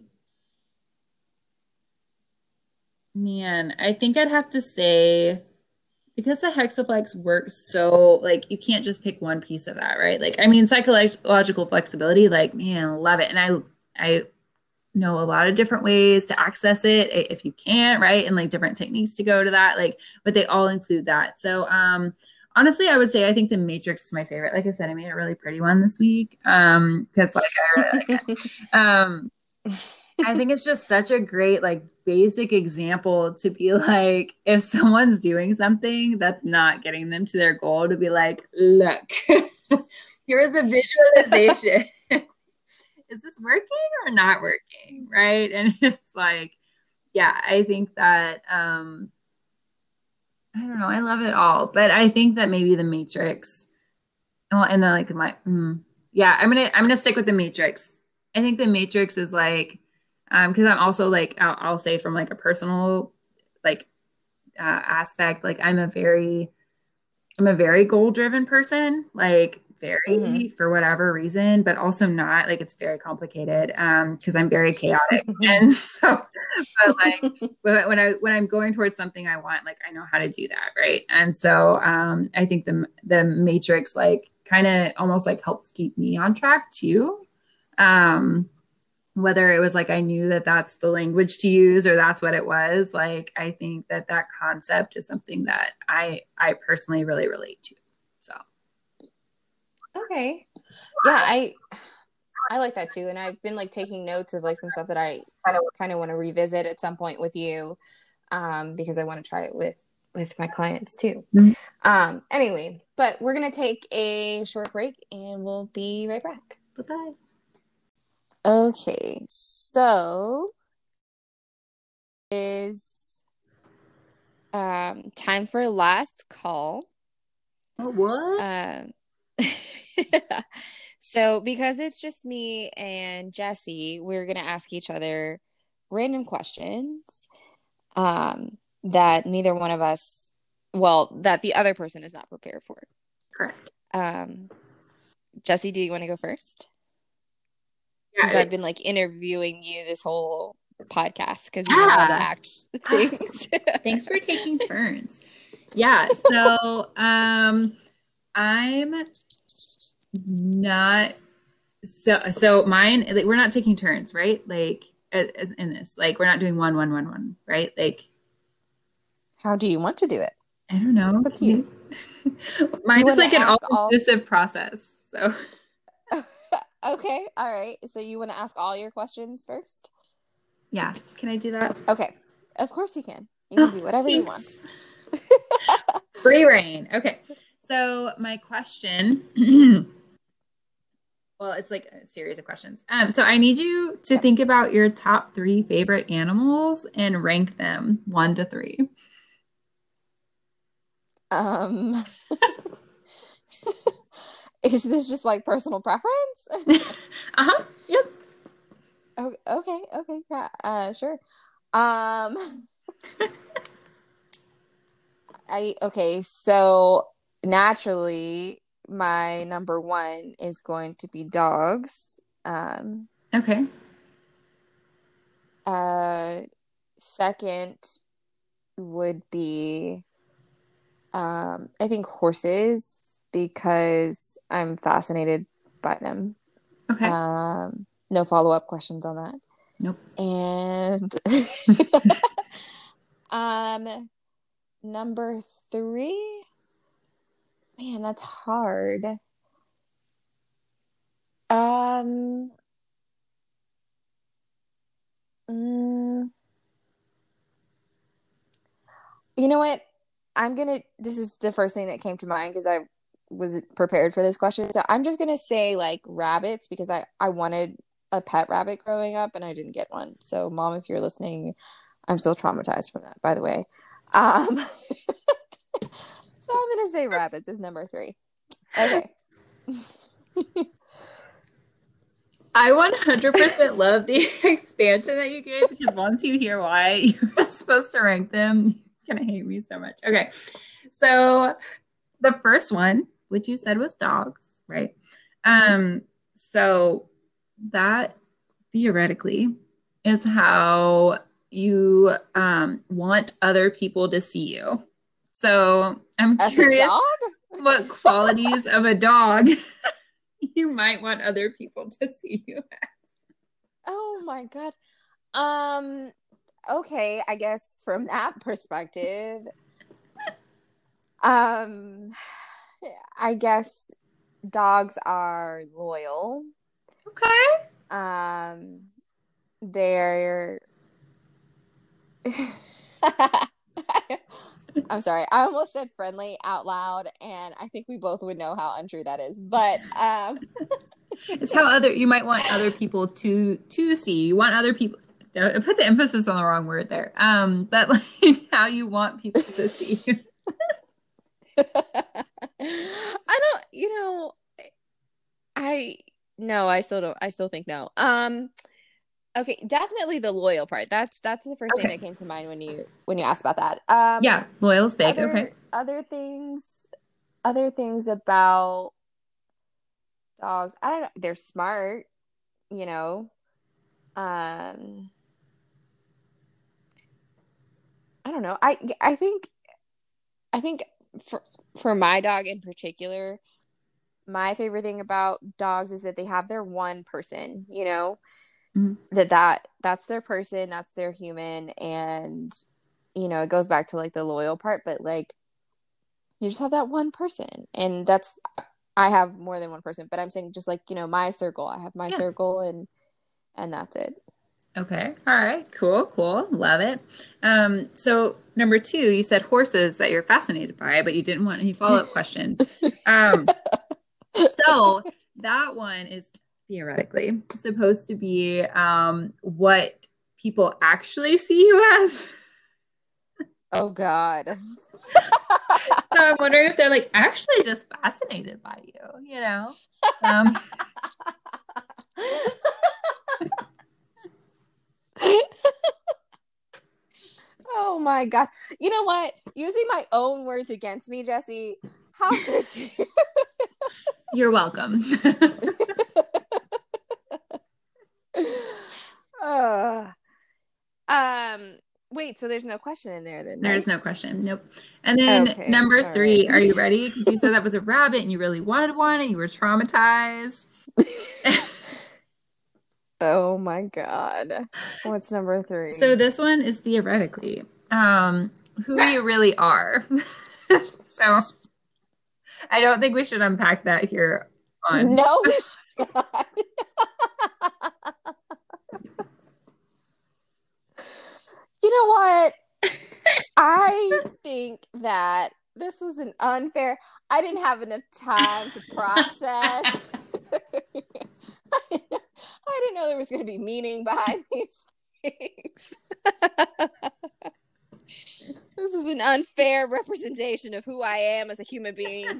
Man, I think I'd have to say, because the hexaplex works so, like, you can't just pick one piece of that, right? Like, I mean, psychological flexibility, like, man, love it. And I know a lot of different ways to access it if you can't, right? And like different techniques to go to that, like, but they all include that. So honestly, I would say I think the matrix is my favorite. Like I said, I made a really pretty one this week because like I really like it. I think it's just such a great, like, basic example to be like, if someone's doing something that's not getting them to their goal, to be like, look, here's a visualization. Is this working or not working? Right. And it's like, yeah, I think that, I don't know, I love it all, but I think that maybe the matrix, well, and then like yeah, I'm gonna stick with the matrix. I think the matrix is like, because I'm also like, I'll say from like a personal like aspect, like I'm a very goal driven person, like very for whatever reason, but also not, like, it's very complicated because I'm very chaotic. And so but like when I'm going towards something I want, like I know how to do that, right? And so I think the matrix like kind of almost like helps keep me on track too. Whether it was like I knew that that's the language to use or that's what it was, like I think that concept is something that I personally really relate to. So okay, yeah, I like that too, and I've been like taking notes of like some stuff that I kind of want to revisit at some point with you, because I want to try it with my clients too. Anyway, but we're gonna take a short break and we'll be right back. Bye-bye. Okay, so is time for last call. Oh, what? So because it's just me and Jessie, we're gonna ask each other random questions. that neither one of us, well, that the other person is not prepared for. Correct. Jesse, do you want to go first? Yeah, Since I've been like interviewing you this whole podcast because you know all the act things. Thanks for taking turns. Yeah, so I'm not so mine, like, we're not taking turns, right? Like as in this, like we're not doing one, right? Like, how do you want to do it? I don't know. It's up to you. Mine is like an all-inclusive process. So okay, all right. So you want to ask all your questions first? Yeah. Can I do that? Okay. Of course you can. You can do whatever you want. Free reign. Okay. So my question, well, it's like a series of questions. So I need you to think about your top 3 favorite animals and rank them 1 to 3. Is this just like personal preference? Yep. Okay. Yeah. Sure. So naturally my number 1 is going to be dogs. Okay. Second would be I think horses, because I'm fascinated by them. Okay. No follow-up questions on that. Nope. And number 3, man, that's hard. You know what? This is the first thing that came to mind because I was prepared for this question. So I'm just gonna say like rabbits, because I wanted a pet rabbit growing up and I didn't get one. So Mom, if you're listening, I'm still traumatized from that, by the way. So I'm gonna say rabbits is number 3. Okay. I 100% love the expansion that you gave, because once you hear why you're supposed to rank them, you're gonna hate me so much. Okay. So the first one, which you said was dogs, right? So that theoretically is how you want other people to see you. So I'm curious what qualities of a dog you might want other people to see you as. Oh my God. Okay, I guess from that perspective, I guess dogs are loyal. Okay. They're I'm sorry. I almost said friendly out loud, and I think we both would know how untrue that is. But it's how you might want other people to see. You want other people. I put the emphasis on the wrong word there. But like how you want people to see you. I still think no. Okay, definitely the loyal part. That's the first thing that came to mind when you asked about that. Yeah, loyal's big. Other things about dogs, I don't know. They're smart, you know. I don't know. I think for my dog in particular, my favorite thing about dogs is that they have their one person, you know. Mm-hmm. That's their person, that's their human, and you know, it goes back to like the loyal part, but like you just have that one person, and I have more than one person, but I'm saying just like, you know, my circle. I have my circle, and that's it. Okay. All right. Cool. Love it. So number 2, you said horses that you're fascinated by, but you didn't want any follow-up questions. So that one is theoretically supposed to be what people actually see you as. Oh God. So I'm wondering if they're like actually just fascinated by you know? Oh my God. You know what? Using my own words against me, Jesse. How could you? You're welcome. Wait, so there's no question in there then, right? There's no question. Nope. And then number 3, are you ready? Because you said that was a rabbit and you really wanted one and you were traumatized. Oh my God. What's number 3? So this one is theoretically who you really are. So I don't think we should unpack that here on. No, we should not. You know what? I think that this was an unfair. I didn't have enough time to process. I didn't know there was going to be meaning behind these things. This is an unfair representation of who I am as a human being.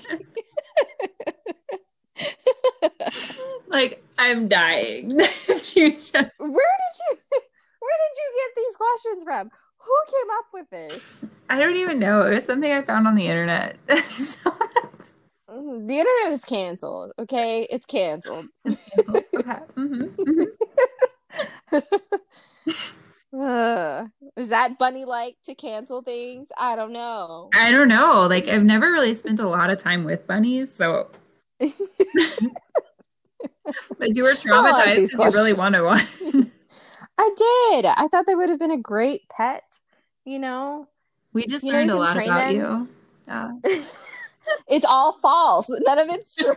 Like, I'm dying. Where did you get these questions from? Who came up with this? I don't even know. It was something I found on the internet. The internet is canceled. Okay, it's canceled. Okay. Mm-hmm. Is that bunny like to cancel things? I don't know. Like, I've never really spent a lot of time with bunnies, so. But you were traumatized because you really wanted one. I did. I thought they would have been a great pet. You know, we just learned a lot about you. Yeah. It's all false. None of it's true.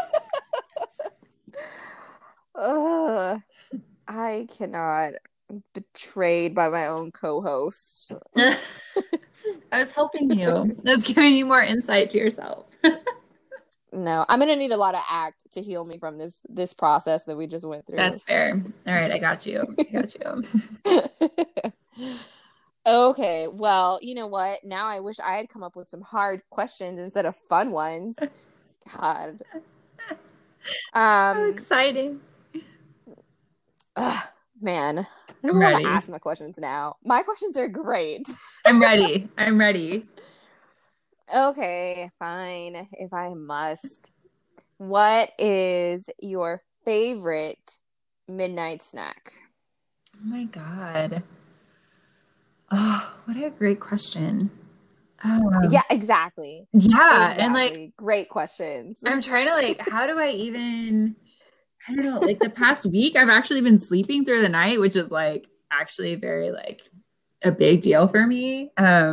I cannot. Betrayed by my own co-host. I was helping you. I was giving you more insight to yourself. No, I'm gonna need a lot of ACT to heal me from this process that we just went through. That's fair. All right, I got you. Okay, well, you know what? Now I wish I had come up with some hard questions instead of fun ones. God. So exciting. Man, I don't want to ask my questions now. My questions are great. I'm ready. Okay, fine. If I must. What is your favorite midnight snack? Oh my God. Oh, what a great question. Yeah, exactly. Yeah, exactly. And like, great questions. I'm trying to how do I don't know, like the past week I've actually been sleeping through the night, which is actually very a big deal for me.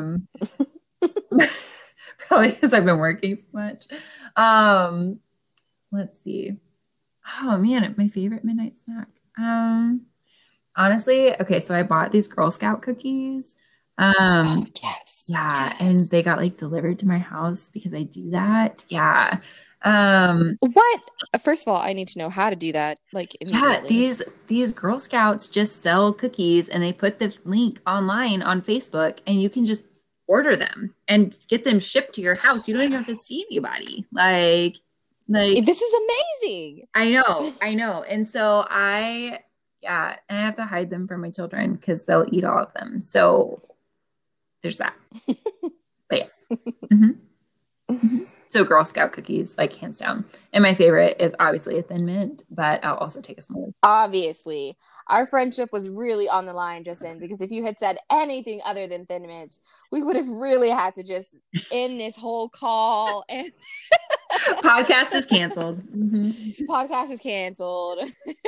Probably because I've been working so much. Let's see. Oh man, my favorite midnight snack. Honestly, okay, so I bought these Girl Scout cookies. Yes. Yeah, yes. And they got delivered to my house because I do that. Yeah. What? First of all, I need to know how to do that. Immediately. Yeah, these Girl Scouts just sell cookies and they put the link online on Facebook and you can just order them and get them shipped to your house. You don't even have to see anybody. Like this is amazing. I know. And so I have to hide them from my children because they'll eat all of them. So there's that. But yeah. Mm-hmm. Mm-hmm. So Girl Scout cookies, hands down. And my favorite is obviously a Thin Mint, but I'll also take a smaller. Obviously. Our friendship was really on the line just then, because if you had said anything other than Thin Mint, we would have really had to just end this whole call. And podcast is canceled. Mm-hmm. Podcast is canceled.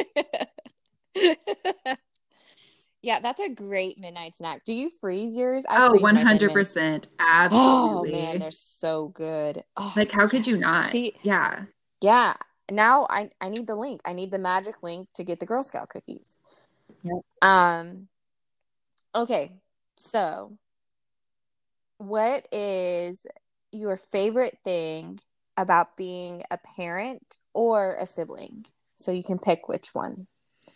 Yeah, that's a great midnight snack. Do you freeze yours? I freeze 100%. Absolutely. Oh man, they're so good. Oh, how could you not? See, yeah. Now I need the link. I need the magic link to get the Girl Scout cookies. Yep. Okay, so what is your favorite thing about being a parent or a sibling? So you can pick which one.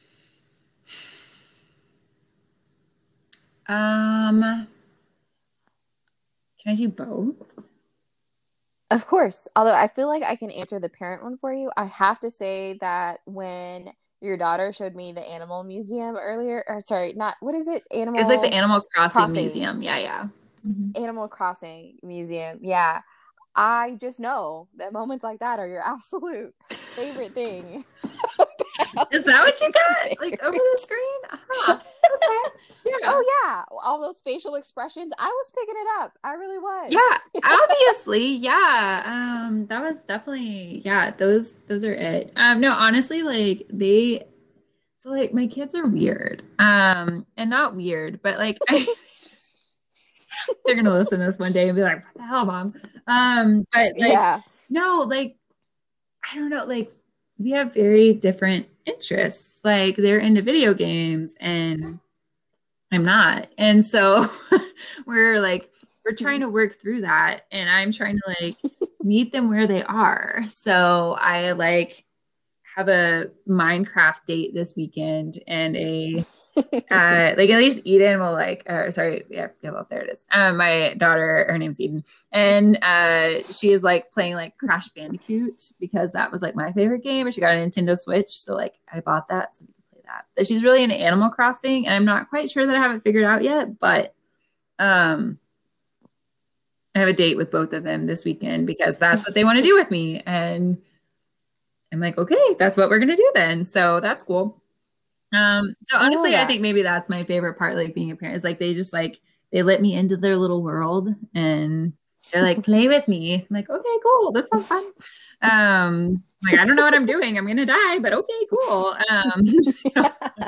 Can I do both? Of course. Although I feel like I can answer the parent one for you. I have to say that when your daughter showed me the animal museum earlier. Or sorry, not what is it? It's like the Animal Crossing Crossing. Museum. Yeah. Animal Crossing Museum. Yeah. I just know that moments like that are your absolute favorite thing. Is that what you got? Like over the screen? Huh. Okay. Yeah. Oh yeah. All those facial expressions. I was picking it up. I really was. Yeah, obviously. Yeah. That was definitely, yeah, those are it. No, honestly, like so like my kids are weird. And not weird, but like they're gonna listen to this one day and be like, what the hell, mom? But like, yeah. No, like, I don't know, like we have very different interests. Like they're into video games and I'm not. And so we're trying to work through that. And I'm trying to like meet them where they are. So I like have a Minecraft date this weekend and a like at least Eden will like sorry, well there it is. My daughter, her name's Eden, and she is like playing like Crash Bandicoot because that was like my favorite game, and she got a Nintendo Switch, so like I bought that so we could play that. But she's really into Animal Crossing, and I'm not quite sure that I have it figured out yet, but I have a date with both of them this weekend because that's what they want to do with me, and I'm like, okay, that's what we're gonna do then. So that's cool. So honestly, I think maybe that's my favorite part, like being a parent, is like they just like they let me into their little world and they're like, play with me. I'm like, okay, cool. This sounds fun. Like I don't know what I'm doing. I'm gonna die, but okay, cool. So,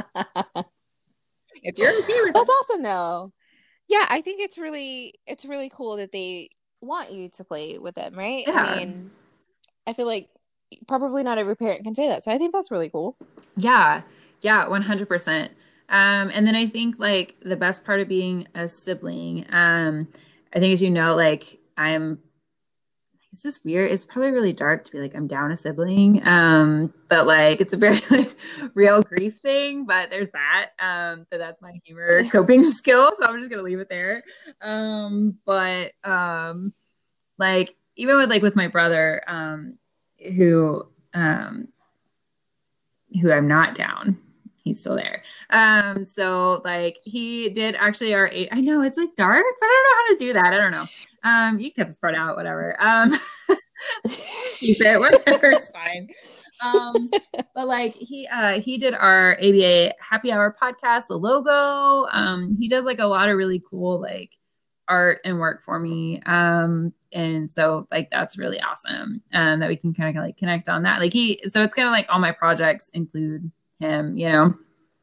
if you're okay with that's awesome though. Yeah, I think it's really cool that they want you to play with them, right? Yeah. I mean, I feel like probably not every parent can say that. So I think that's really cool. Yeah. Yeah, 100%. And then I think like the best part of being a sibling, I think as you know, like is this weird? It's probably really dark to be like, I'm down a sibling. But like it's a very like real grief thing, but there's that. But that's my humor coping skill. So I'm just gonna leave it there. But like even with my brother, who I'm not down. He's still there. So like he did actually I know it's like dark, but I don't know how to do that. I don't know. You can cut this part out, whatever. Keep it, whatever, it's fine. But like he did our ABA happy hour podcast, the logo. He does like a lot of really cool like art and work for me. And so like that's really awesome. That we can kind of like connect on that. Like so it's kind of like all my projects include him, you know.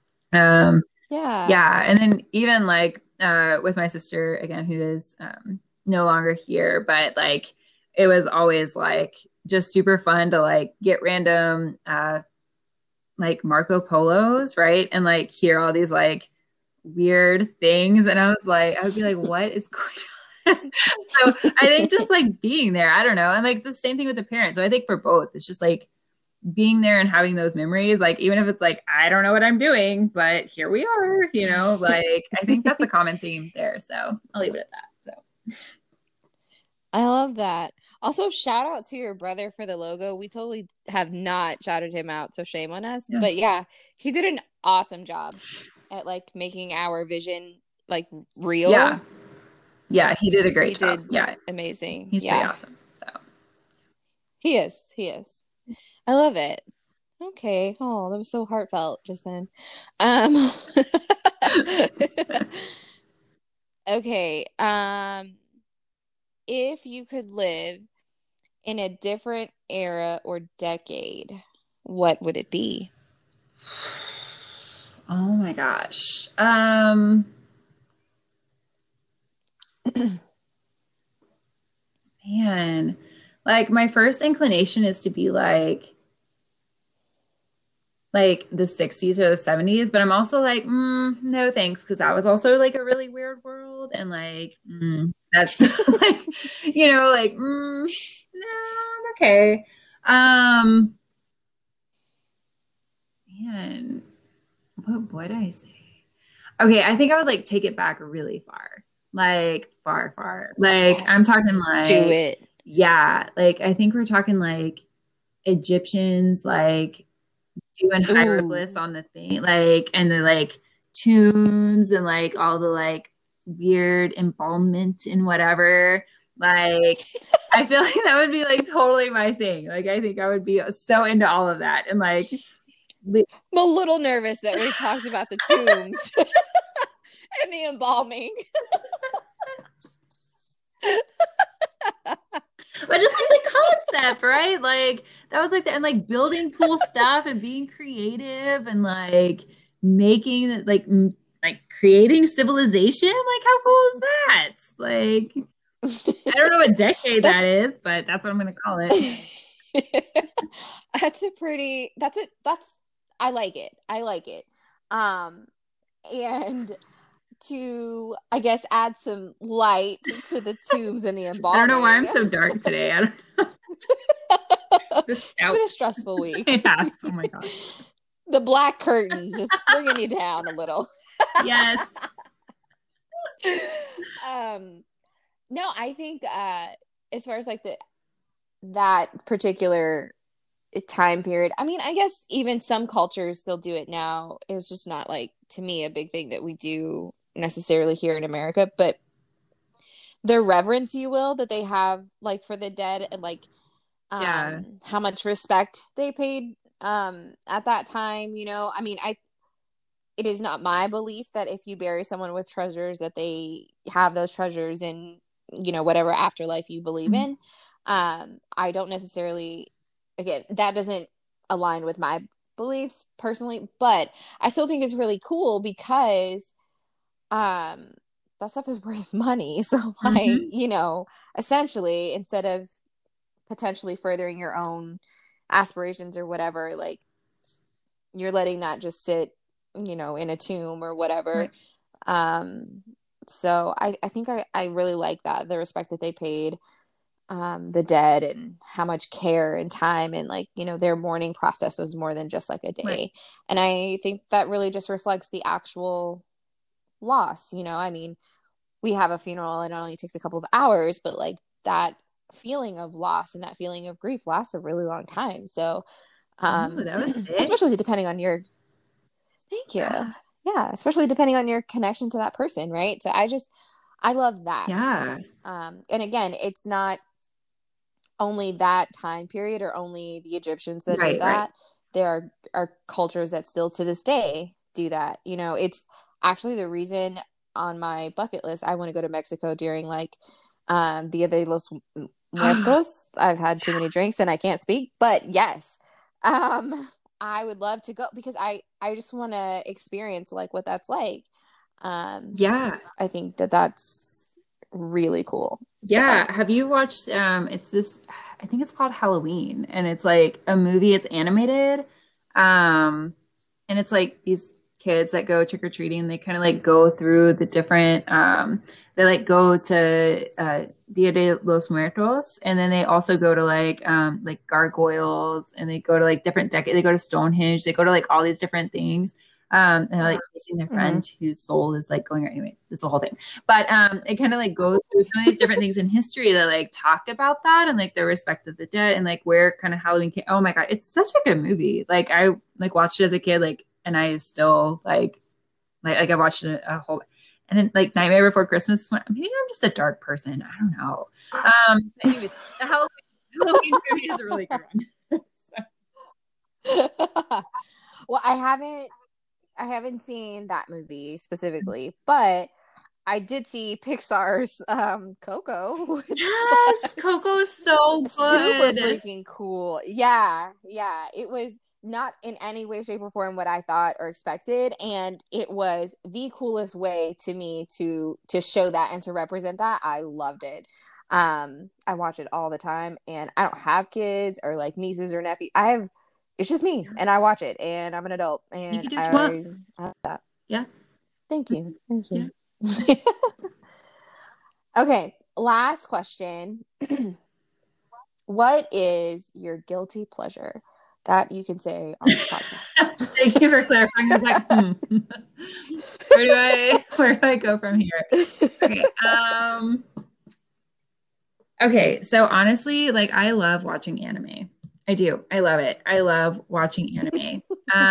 Yeah. And then even like with my sister again, who is no longer here, but like it was always like just super fun to like get random like Marco Polos, right? And like hear all these like weird things. And I would be like, what is going on? So I think just like being there, I don't know. And like the same thing with the parents. So I think for both, it's just like being there and having those memories, like even if it's like I don't know what I'm doing, but here we are, you know, like I think that's a common theme there. So I'll leave it at that. So I love that. Also, shout out to your brother for the logo. We totally have not shouted him out, so shame on us. Yeah. But yeah, he did an awesome job at like making our vision like real. Yeah, he did a great job. Yeah, amazing. He's pretty awesome. So he is. I love it. Okay. Oh, that was so heartfelt just then. Okay. If you could live in a different era or decade, what would it be? Oh my gosh. Man, like my first inclination is to be like the 60s or the 70s, but I'm also like, no thanks, because that was also like a really weird world, and like that's like, you know, like no, I'm okay. Man, what would I say? Okay, I think I would like take it back really far, like far. Like yes, I'm talking like do it. Yeah, like I think we're talking like Egyptians, like doing hieroglyphs on the thing, like, and the like tombs and like all the like weird embalmment and whatever. Like, I feel like that would be like totally my thing. Like, I think I would be so into all of that. And like, I'm a little nervous that we talked about the tombs and the embalming. But just like the concept, right? Like that was like and like building cool stuff and being creative and like making like creating civilization. Like how cool is that? Like I don't know what decade that is, but that's what I'm gonna call it. I like it. And to, I guess, add some light to the tombs and the embalming. I don't know why I'm so dark today. I don't know. It's been a stressful week. Yes. Oh my gosh. The black curtains just bringing you down a little. Yes. No, I think as far as like that particular time period, I mean, I guess even some cultures still do it now. It's just not like, to me, a big thing that we do necessarily here in America, but the reverence, you will, that they have like for the dead, and like how much respect they paid at that time, you know. I mean, it is not my belief that if you bury someone with treasures that they have those treasures in, you know, whatever afterlife you believe in. I don't necessarily, again, that doesn't align with my beliefs personally, but I still think it's really cool because that stuff is worth money. So like, you know, essentially, instead of potentially furthering your own aspirations or whatever, like you're letting that just sit, you know, in a tomb or whatever. So I think I really like that, the respect that they paid the dead, and how much care and time, and like, you know, their mourning process was more than just like a day. And I think that really just reflects the actual loss, you know. I mean, we have a funeral and it only takes a couple of hours, but like that feeling of loss and that feeling of grief lasts a really long time. So that was big. Especially depending on your especially depending on your connection to that person, right? So I love that. And again, it's not only that time period or only the Egyptians that did that. There are cultures that still to this day do that. You know, it's actually the reason on my bucket list I want to go to Mexico during like Dia de los Muertos. I've had too many drinks and I can't speak, but yes, I would love to go because I just want to experience like what that's like. I think that's really cool. Yeah. Have you watched it's this, I think it's called Halloween, and it's like a movie, it's animated. And it's like these kids that go trick-or-treating, they kind of like go through the different they like go to Dia de los Muertos, and then they also go to like gargoyles, and they go to like different they go to Stonehenge, they go to like all these different things. And like chasing their friend whose soul is like going, anyway, it's a whole thing. But it kind of like goes through some of these different things in history that like talk about that and like the respect of the dead and like where kind of Halloween came. Oh my God, it's such a good movie. Like I like watched it as a kid, like, and I still like I watched it a whole, and then like Nightmare Before Christmas, maybe I'm just a dark person. I don't know. Anyways, the Halloween movie is a really good one. Well, I haven't seen that movie specifically, but I did see Pixar's Coco. Yes, Coco is so good. Super freaking cool. Yeah. It was not in any way, shape, or form what I thought or expected, and it was the coolest way to me to show that and to represent that. I loved it. I watch it all the time, and I don't have kids or like nieces or nephews. It's just me, and I watch it, and I'm an adult, and you can do what you want. I like that. Yeah. Thank you. Yeah. Okay, last question. What is your guilty pleasure that you can say on the podcast? Thank you for clarifying. I was like, where do I go from here? Okay. Okay, so honestly, like I love watching anime. I do. I love it. I love watching anime.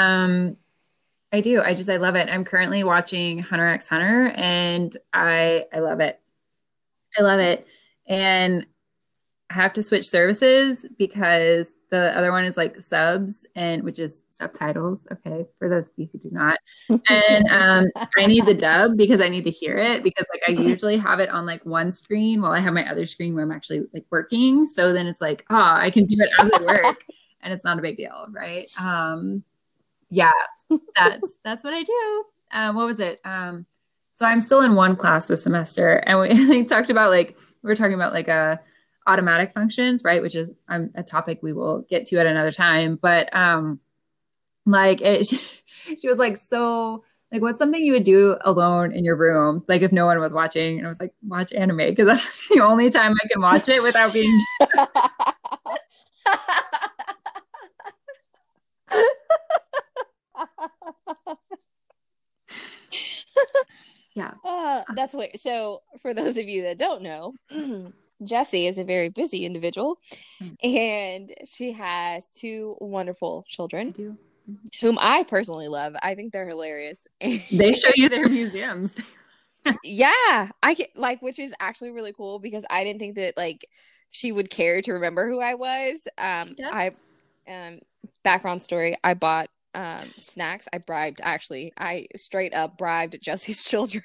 I do. I love it. I'm currently watching Hunter x Hunter and I love it. I love it. And I have to switch services because the other one is like subs and which is subtitles. Okay. For those of you who do not. And I need the dub because I need to hear it because like I usually have it on like one screen while I have my other screen where I'm actually like working. So then it's like, I can do it as I work and it's not a big deal. Right. Yeah, that's what I do. What was it? So I'm still in one class this semester and we talked about like, we were talking about like automatic functions, right? Which is a topic we will get to at another time. But like she was like, so like, what's something you would do alone in your room? Like if no one was watching, and I was like, watch anime because that's the only time I can watch it without being. Yeah. That's weird. So for those of you that don't know, Jessie is a very busy individual and she has two wonderful children whom I personally love. I think they're hilarious. They show you their museums. Yeah, I get like, which is actually really cool because I didn't think that like she would care to remember who I was. Background story, I bought snacks. I straight up bribed Jessie's children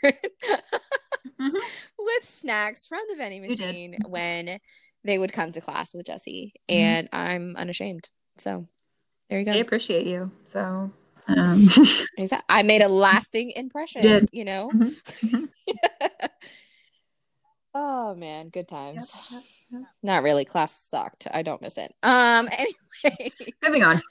with snacks from the vending machine when they would come to class with Jessie, and I'm unashamed. So there you go. They appreciate you. So I made a lasting impression, you know. Oh man, good times. Yep. Not really. Class sucked. I don't miss it. Anyway, moving on.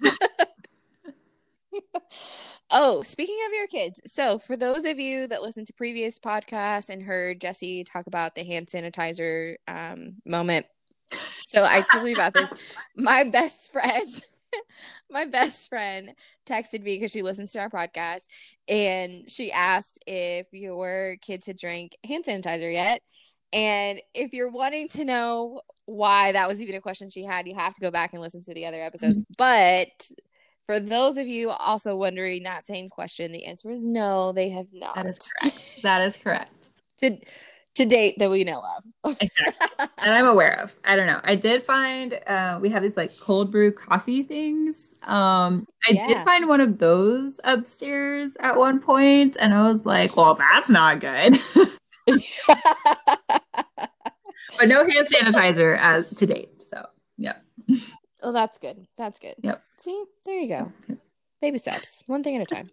Oh, speaking of your kids, so for those of you that listened to previous podcasts and heard Jessie talk about the hand sanitizer moment, so I told you about this. My best friend texted me because she listens to our podcast, and she asked if your kids had drank hand sanitizer yet. And if you're wanting to know why that was even a question she had, you have to go back and listen to the other episodes. But for those of you also wondering that same question, the answer is no, they have not. That is correct. To date that we know of. Exactly. And I'm aware of. I don't know. I did find we have these like cold brew coffee things. I did find one of those upstairs at one point, and I was like, well, that's not good. But no hand sanitizer to date. So yeah. Oh, that's good. That's good. Yep. See, there you go. Yep. Baby steps, one thing at a time.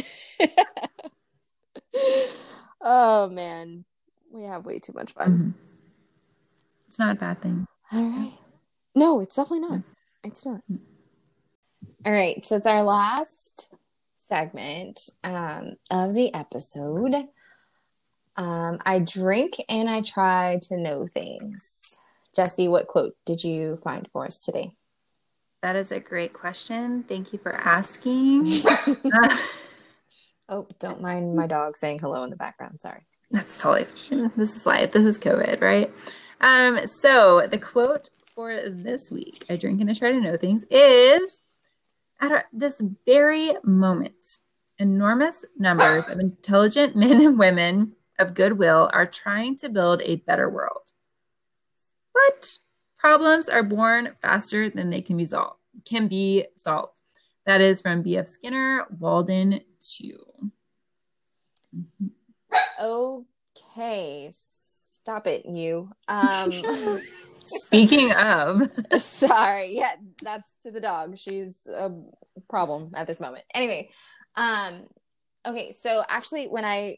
Oh man, we have way too much fun. It's not a bad thing. All right. No, it's definitely not. It's not. All right, so it's our last segment of the episode. I drink and I try to know things. Jessie, what quote did you find for us today? That is a great question. Thank you for asking. Oh, don't mind my dog saying hello in the background. Sorry. That's totally fine. This is life. This is COVID, right? So the quote for this week, I drink and I try to know things, is at this very moment, enormous numbers of intelligent men and women of goodwill are trying to build a better world. But problems are born faster than they can be solved. That is from B.F. Skinner, Walden 2. Okay, stop it, you. Speaking of. Sorry, yeah, that's to the dog. She's a problem at this moment. Anyway, okay, so actually when I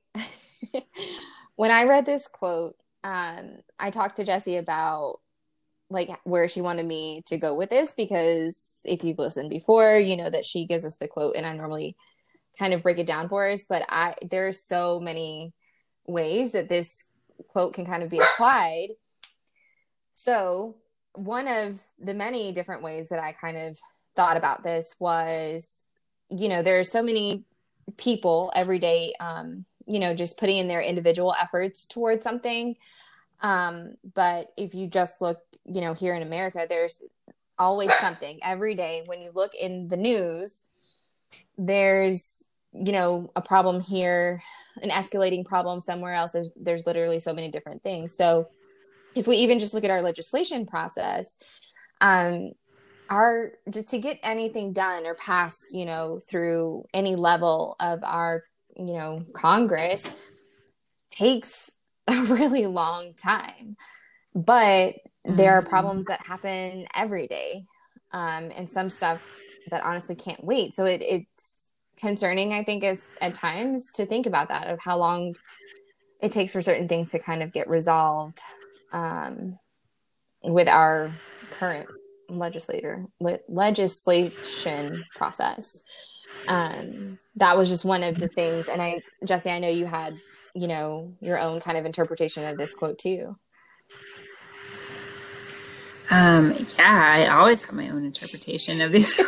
read this quote, I talked to Jessie about like where she wanted me to go with this, because if you've listened before, you know that she gives us the quote and I normally kind of break it down for us, but there's so many ways that this quote can kind of be applied. So one of the many different ways that I kind of thought about this was, you know, there are so many people every day, you know, just putting in their individual efforts towards something. But if you just look, you know, here in America, there's always something every day. When you look in the news, there's, you know, a problem here, an escalating problem somewhere else. There's literally so many different things. So if we even just look at our legislation process, to get anything done or passed, you know, through any level of our, you know, Congress takes a really long time. But there are problems that happen every day, and some stuff that honestly can't wait. So it's concerning, I think, is at times to think about that, of how long it takes for certain things to kind of get resolved with our current legislation process. That was just one of the things. And Jesse, I know you had, you know, your own kind of interpretation of this quote too. Yeah, I always have my own interpretation of these.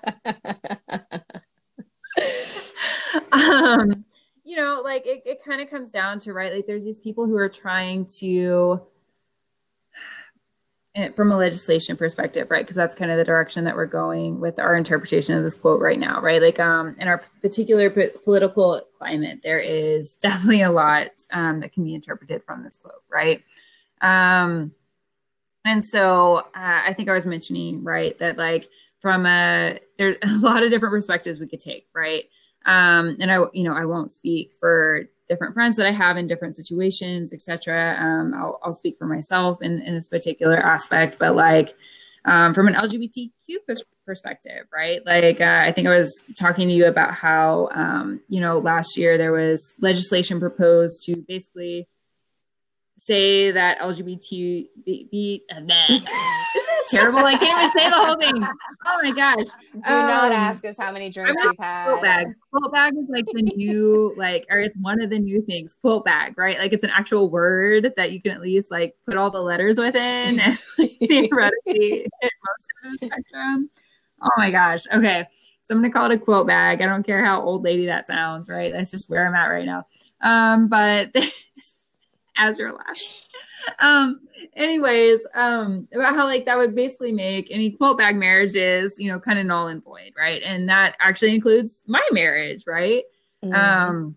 You know, like it kind of comes down to, right, like there's these people who are trying to, from a legislation perspective, right, because that's kind of the direction that we're going with our interpretation of this quote right now, right? Like in our particular political climate, there is definitely a lot that can be interpreted from this quote, right? And so I think I was mentioning, right, that like there's a lot of different perspectives we could take, right? And I won't speak for different friends that I have in different situations, etc. I'll speak for myself in this particular aspect, but like from an LGBTQ perspective, right? Like I think I was talking to you about how last year there was legislation proposed to basically say that LGBT isn't that terrible? I can't even say the whole thing. Oh my gosh. Do not ask us how many drinks we've had. Quilt bag is like the new, or it's one of the new things, quilt bag, right? Like it's an actual word that you can at least like put all the letters within and like, theoretically hit most of the spectrum. Oh my gosh. Okay. So I'm going to call it a quilt bag. I don't care how old lady that sounds, right? That's just where I'm at right now. But as you're laughing. Anyways, about how like that would basically make any quilt bag marriages, you know, kind of null and void, right? And that actually includes my marriage, right? And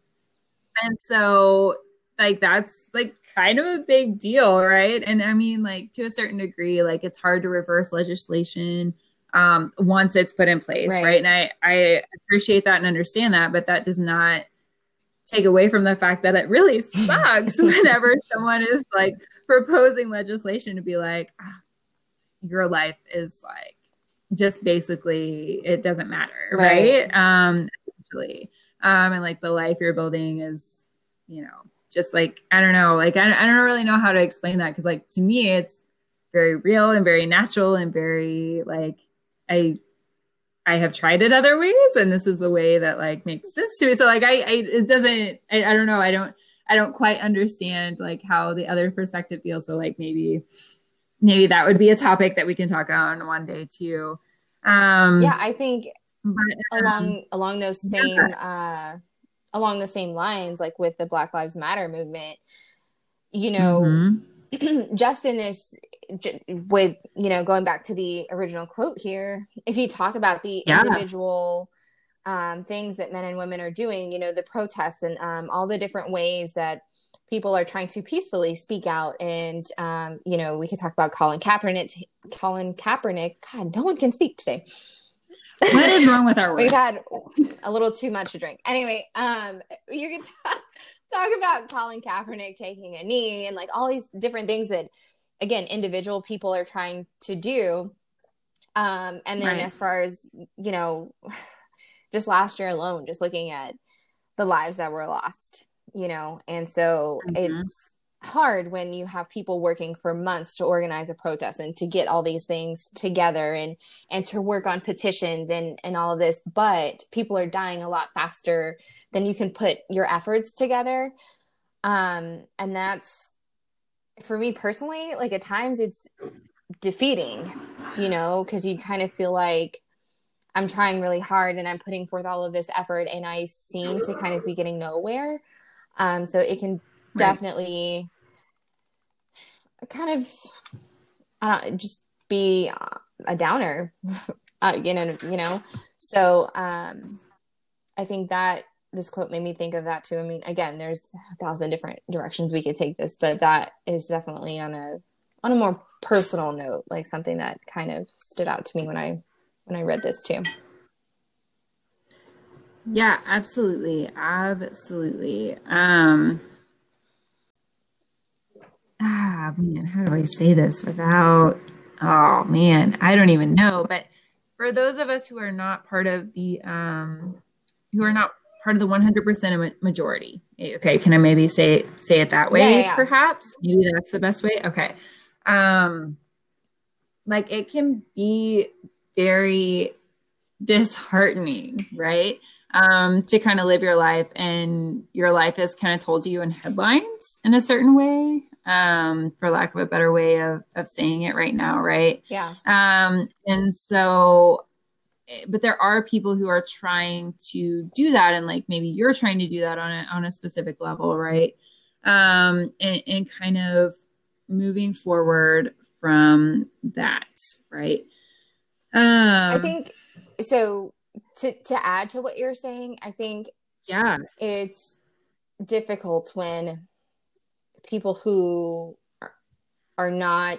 so like that's like kind of a big deal, right? And I mean, like to a certain degree, like it's hard to reverse legislation once it's put in place, right? And I appreciate that and understand that, but that does not take away from the fact that it really sucks whenever someone is like proposing legislation to be like, your life is like just basically it doesn't matter, right? Essentially, and like the life you're building is, you know, just like I don't know, like I don't really know how to explain that, because like to me it's very real and very natural and very like I have tried it other ways, and this is the way that like makes sense to me. So like I don't know. I don't quite understand like how the other perspective feels. So like maybe that would be a topic that we can talk on one day too. Yeah, I think along those same along the same lines, like with the Black Lives Matter movement, you know, just in this, with, you know, going back to the original quote here, if you talk about the individual things that men and women are doing, you know, the protests and all the different ways that people are trying to peacefully speak out. And, you know, we could talk about Colin Kaepernick. God, no one can speak today. What is wrong with our work? We've had a little too much to drink. Anyway, you can talk about Colin Kaepernick taking a knee and like all these different things that, again, individual people are trying to do. And then as far as, you know, just last year alone, just looking at the lives that were lost, you know, and so it's hard when you have people working for months to organize a protest and to get all these things together and to work on petitions and all of this, but people are dying a lot faster than you can put your efforts together. And that's, for me personally, like at times it's defeating, you know, because you kind of feel like I'm trying really hard and I'm putting forth all of this effort and I seem to kind of be getting nowhere. So it can definitely kind of, just be a downer, so I think that this quote made me think of that too. I mean, again, there's 1,000 different directions we could take this, but that is definitely on a more personal note, like something that kind of stood out to me when I read this too. Yeah, absolutely. Absolutely. Man, how do I say this without, oh man, I don't even know. But for those of us who are not part of the 100% majority. Okay, can I maybe say it that way? Yeah. Perhaps maybe that's the best way. Okay. Like it can be very disheartening, right? To kind of live your life, and your life is kind of told to you in headlines in a certain way, for lack of a better way of saying it right now, right? Yeah. And so, but there are people who are trying to do that, and like maybe you're trying to do that on a specific level, right? And kind of moving forward from that, right? I think so. To add to what you're saying, I think it's difficult when people who are not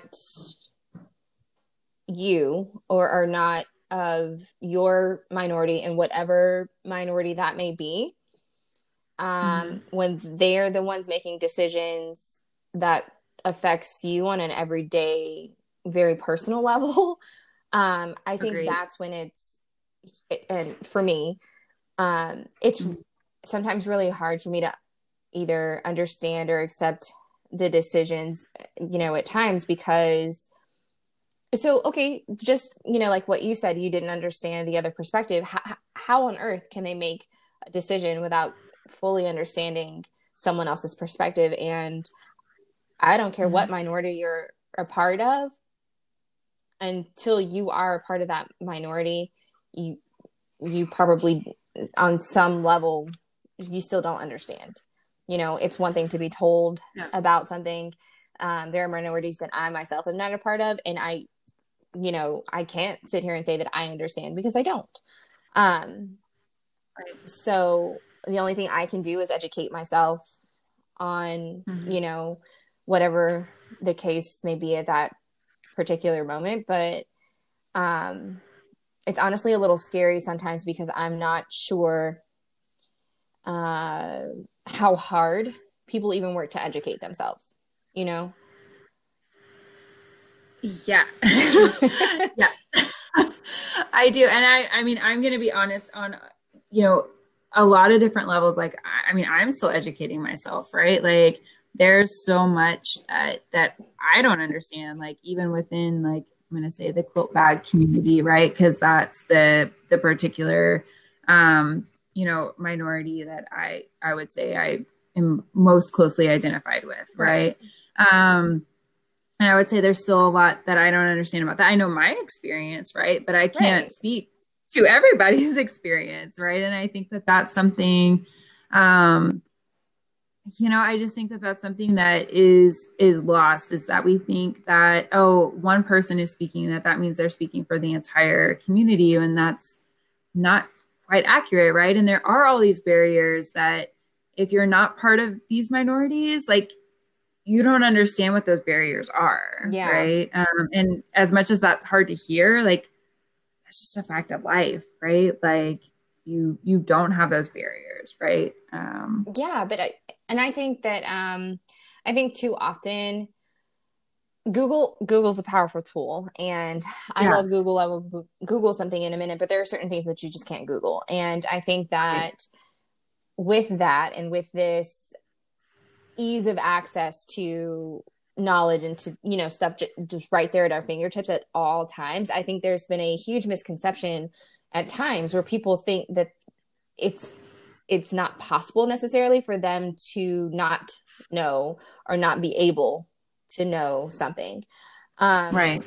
you, or are not of your minority, and whatever minority that may be, when they're the ones making decisions that affects you on an everyday, very personal level. I think Agreed. that's when and for me, it's sometimes really hard for me to either understand or accept the decisions, at times, because okay, just, like what you said, you didn't understand the other perspective. How on earth can they make a decision without fully understanding someone else's perspective? And I don't care what minority you're a part of, until you are a part of that minority, you probably, on some level, you still don't understand. It's one thing to be told about something. There are minorities that I myself am not a part of, and I can't sit here and say that I understand, because I don't. So the only thing I can do is educate myself on, whatever the case may be at that particular moment. But it's honestly a little scary sometimes, because I'm not sure how hard people even work to educate themselves, Yeah. Yeah. I do. And I mean, I'm going to be honest on, a lot of different levels. Like, I mean, I'm still educating myself, right? Like there's so much that I don't understand, like even within, like, I'm going to say the quilt bag community, right? Cause that's the particular, minority that I would say I am most closely identified with. Right. And I would say there's still a lot that I don't understand about that. I know my experience, right? But I can't speak to everybody's experience, right? And I think that that's something, I just think that that's something that is lost, is that we think that, oh, one person is speaking, that means they're speaking for the entire community. And that's not quite accurate, right? And there are all these barriers that if you're not part of these minorities, like, you don't understand what those barriers are. Yeah. Right. And as much as that's hard to hear, like, it's just a fact of life, right? Like you don't have those barriers. Right. Yeah. But I think that, I think too often Google's a powerful tool, and I love Google. I will Google something in a minute, but there are certain things that you just can't Google. And I think that with that, and with this ease of access to knowledge and to stuff just right there at our fingertips at all times, I think there's been a huge misconception at times where people think that it's not possible necessarily for them to not know, or not be able to know something. Right.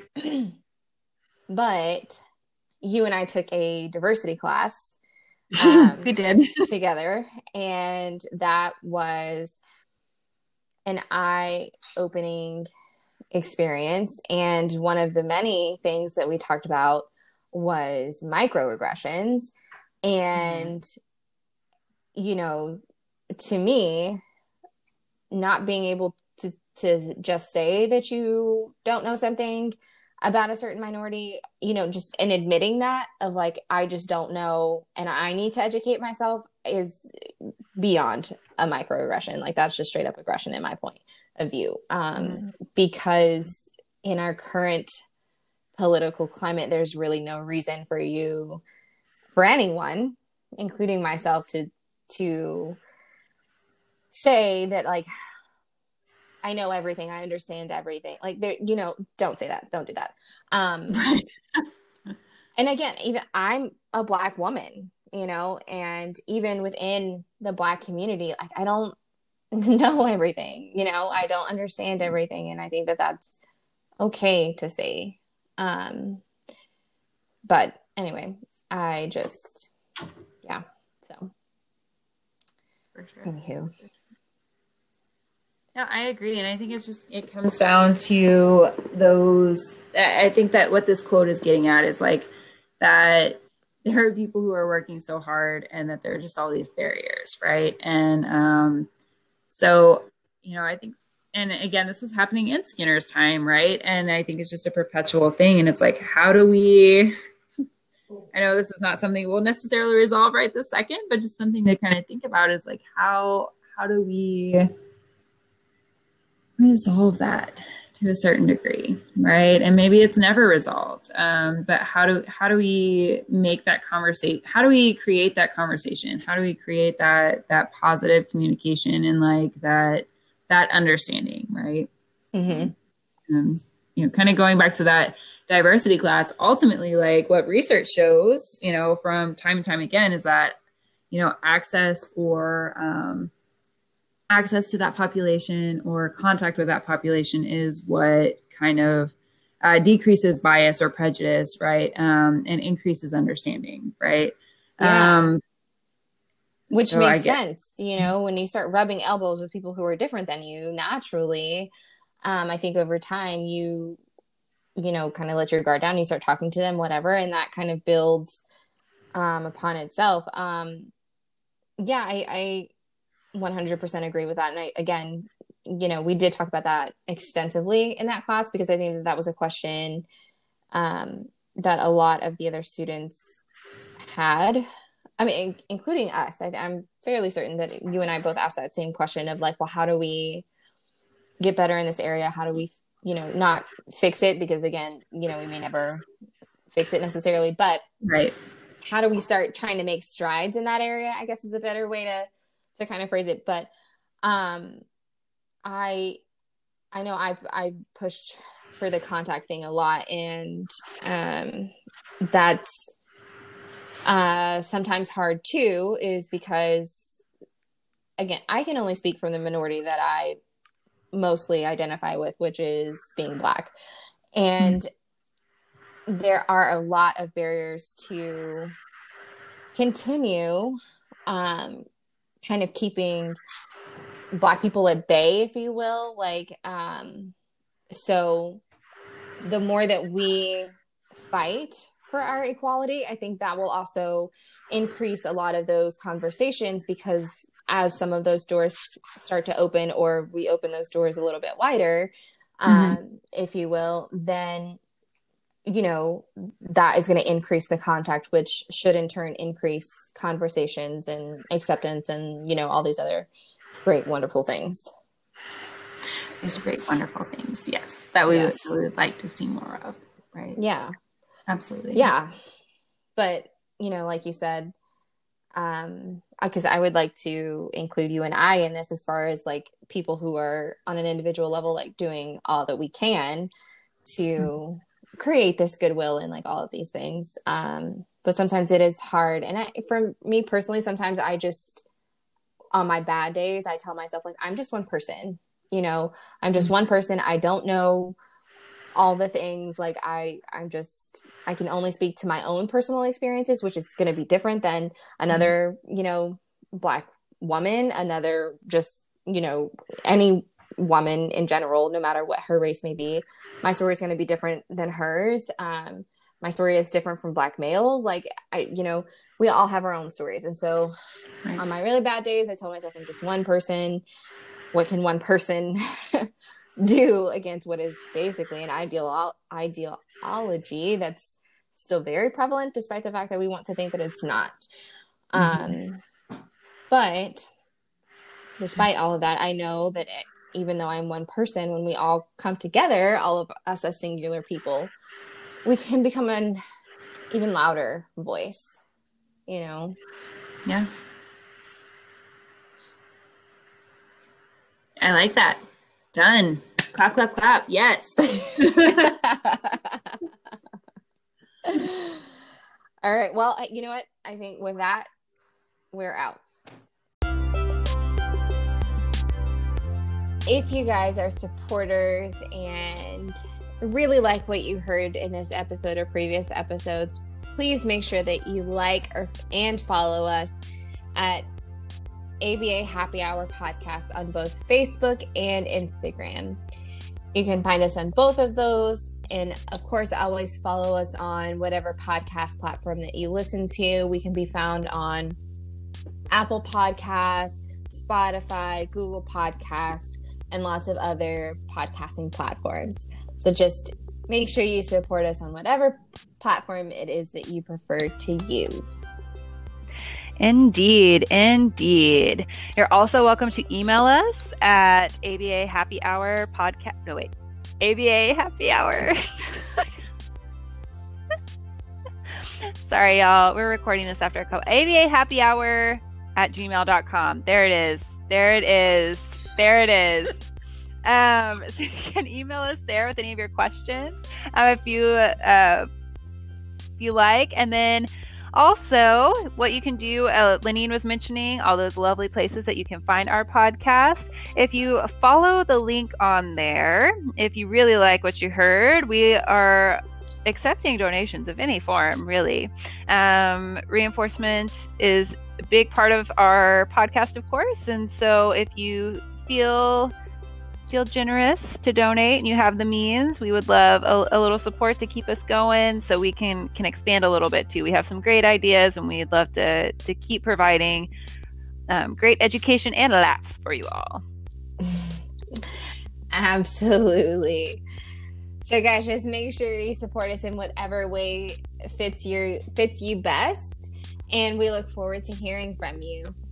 But you and I took a diversity class we did together, and that was an eye-opening experience. And one of the many things that we talked about was microaggressions. And, you know, to me, not being able to just say that you don't know something about a certain minority, you know, just and admitting that of like, I just don't know and I need to educate myself is beyond a microaggression. Like that's just straight up aggression in my point of view. Because in our current political climate, there's really no reason for anyone, including myself, to say that like, I know everything. I understand everything. Like there, you know, don't say that. Don't do that. Right. And again, even I'm a Black woman, you know, and even within the Black community, like I don't know everything, you know, I don't understand everything. And I think that that's okay to say. But anyway, I just, yeah. So, For sure. Anywho. Yeah, I agree. And I think it comes down to those. I think that what this quote is getting at is like that there are people who are working so hard and that there are just all these barriers, right? And so, you know, I think, and again, this was happening in Skinner's time, right? And I think it's just a perpetual thing. And it's like, how do we, I know this is not something we'll necessarily resolve right this second, but just something to kind of think about is like, how do we resolve that to a certain degree, right? And maybe it's never resolved, but how do we make that conversation? How do we create that conversation? How do we create that positive communication and like that understanding, right? Mm-hmm. And you know, kind of going back to that diversity class, ultimately, like what research shows, you know, from time and time again, is that you know access to that population or contact with that population is what kind of decreases bias or prejudice, right? And increases understanding, right? Yeah. Which so makes sense, you know, when you start rubbing elbows with people who are different than you naturally, I think over time you know, kind of let your guard down, you start talking to them, whatever, and that kind of builds upon itself. Yeah, I 100% agree with that. And again, you know, we did talk about that extensively in that class because I think that was a question that a lot of the other students had. I mean, including us. I'm fairly certain that you and I both asked that same question of like, well, how do we get better in this area? How do we, you know, not fix it? Because again, you know, we may never fix it necessarily, but right. How do we start trying to make strides in that area? I guess is a better way to kind of phrase it. But I know I pushed for the contact thing a lot, and that's sometimes hard too, is because again, I can only speak from the minority that I mostly identify with, which is being Black. And there are a lot of barriers to continue kind of keeping Black people at bay, if you will. Like, so the more that we fight for our equality, I think that will also increase a lot of those conversations, because as some of those doors start to open, or we open those doors a little bit wider, if you will, then, you know, that is going to increase the contact, which should in turn increase conversations and acceptance and, you know, all these other great, wonderful things. These great, wonderful things. Yes. That we would like to see more of. Right. Yeah. Absolutely. Yeah. But, you know, like you said, because I would like to include you and I in this, as far as like people who are on an individual level, like doing all that we can to create this goodwill and like all of these things. But sometimes it is hard. And for me personally, sometimes I just, on my bad days, I tell myself like, I'm just one person, you know, I'm just one person. I don't know all the things. Like I can only speak to my own personal experiences, which is going to be different than another, you know, Black woman, another just, you know, any woman in general, no matter what her race may be. My story is going to be different than hers. My story is different from Black males. Like, we all have our own stories. And so on my really bad days, I tell myself I'm just one person. What can one person do against what is basically an ideology that's still very prevalent, despite the fact that we want to think that it's not. But despite all of that, I know that even though I'm one person, when we all come together, all of us as singular people, we can become an even louder voice, Yeah. I like that. Done. Clap, clap, clap. Yes. All right. Well, you know what? I think with that, we're out. If you guys are supporters and really like what you heard in this episode or previous episodes, please make sure that you like and follow us at ABA Happy Hour Podcast on both Facebook and Instagram. You can find us on both of those. And of course, always follow us on whatever podcast platform that you listen to. We can be found on Apple Podcasts, Spotify, Google Podcasts, and lots of other podcasting platforms. So just make sure you support us on whatever platform it is that you prefer to use. Indeed. You're also welcome to email us at ABA Happy Hour Podcast. No, wait. ABA Happy Hour. Sorry, y'all. We're recording this after a couple. ABA Happy Hour at gmail.com. There it is. So you can email us there with any of your questions if you like. And then also, what you can do, Lenine was mentioning all those lovely places that you can find our podcast. If you follow the link on there, if you really like what you heard, we are accepting donations of any form, really. Reinforcement is a big part of our podcast, of course. And so if you feel generous to donate and you have the means, we would love a little support to keep us going so we can expand a little bit too. We have some great ideas and we'd love to keep providing great education and laughs for you all. Absolutely. So guys, just make sure you support us in whatever way fits you best, and we look forward to hearing from you.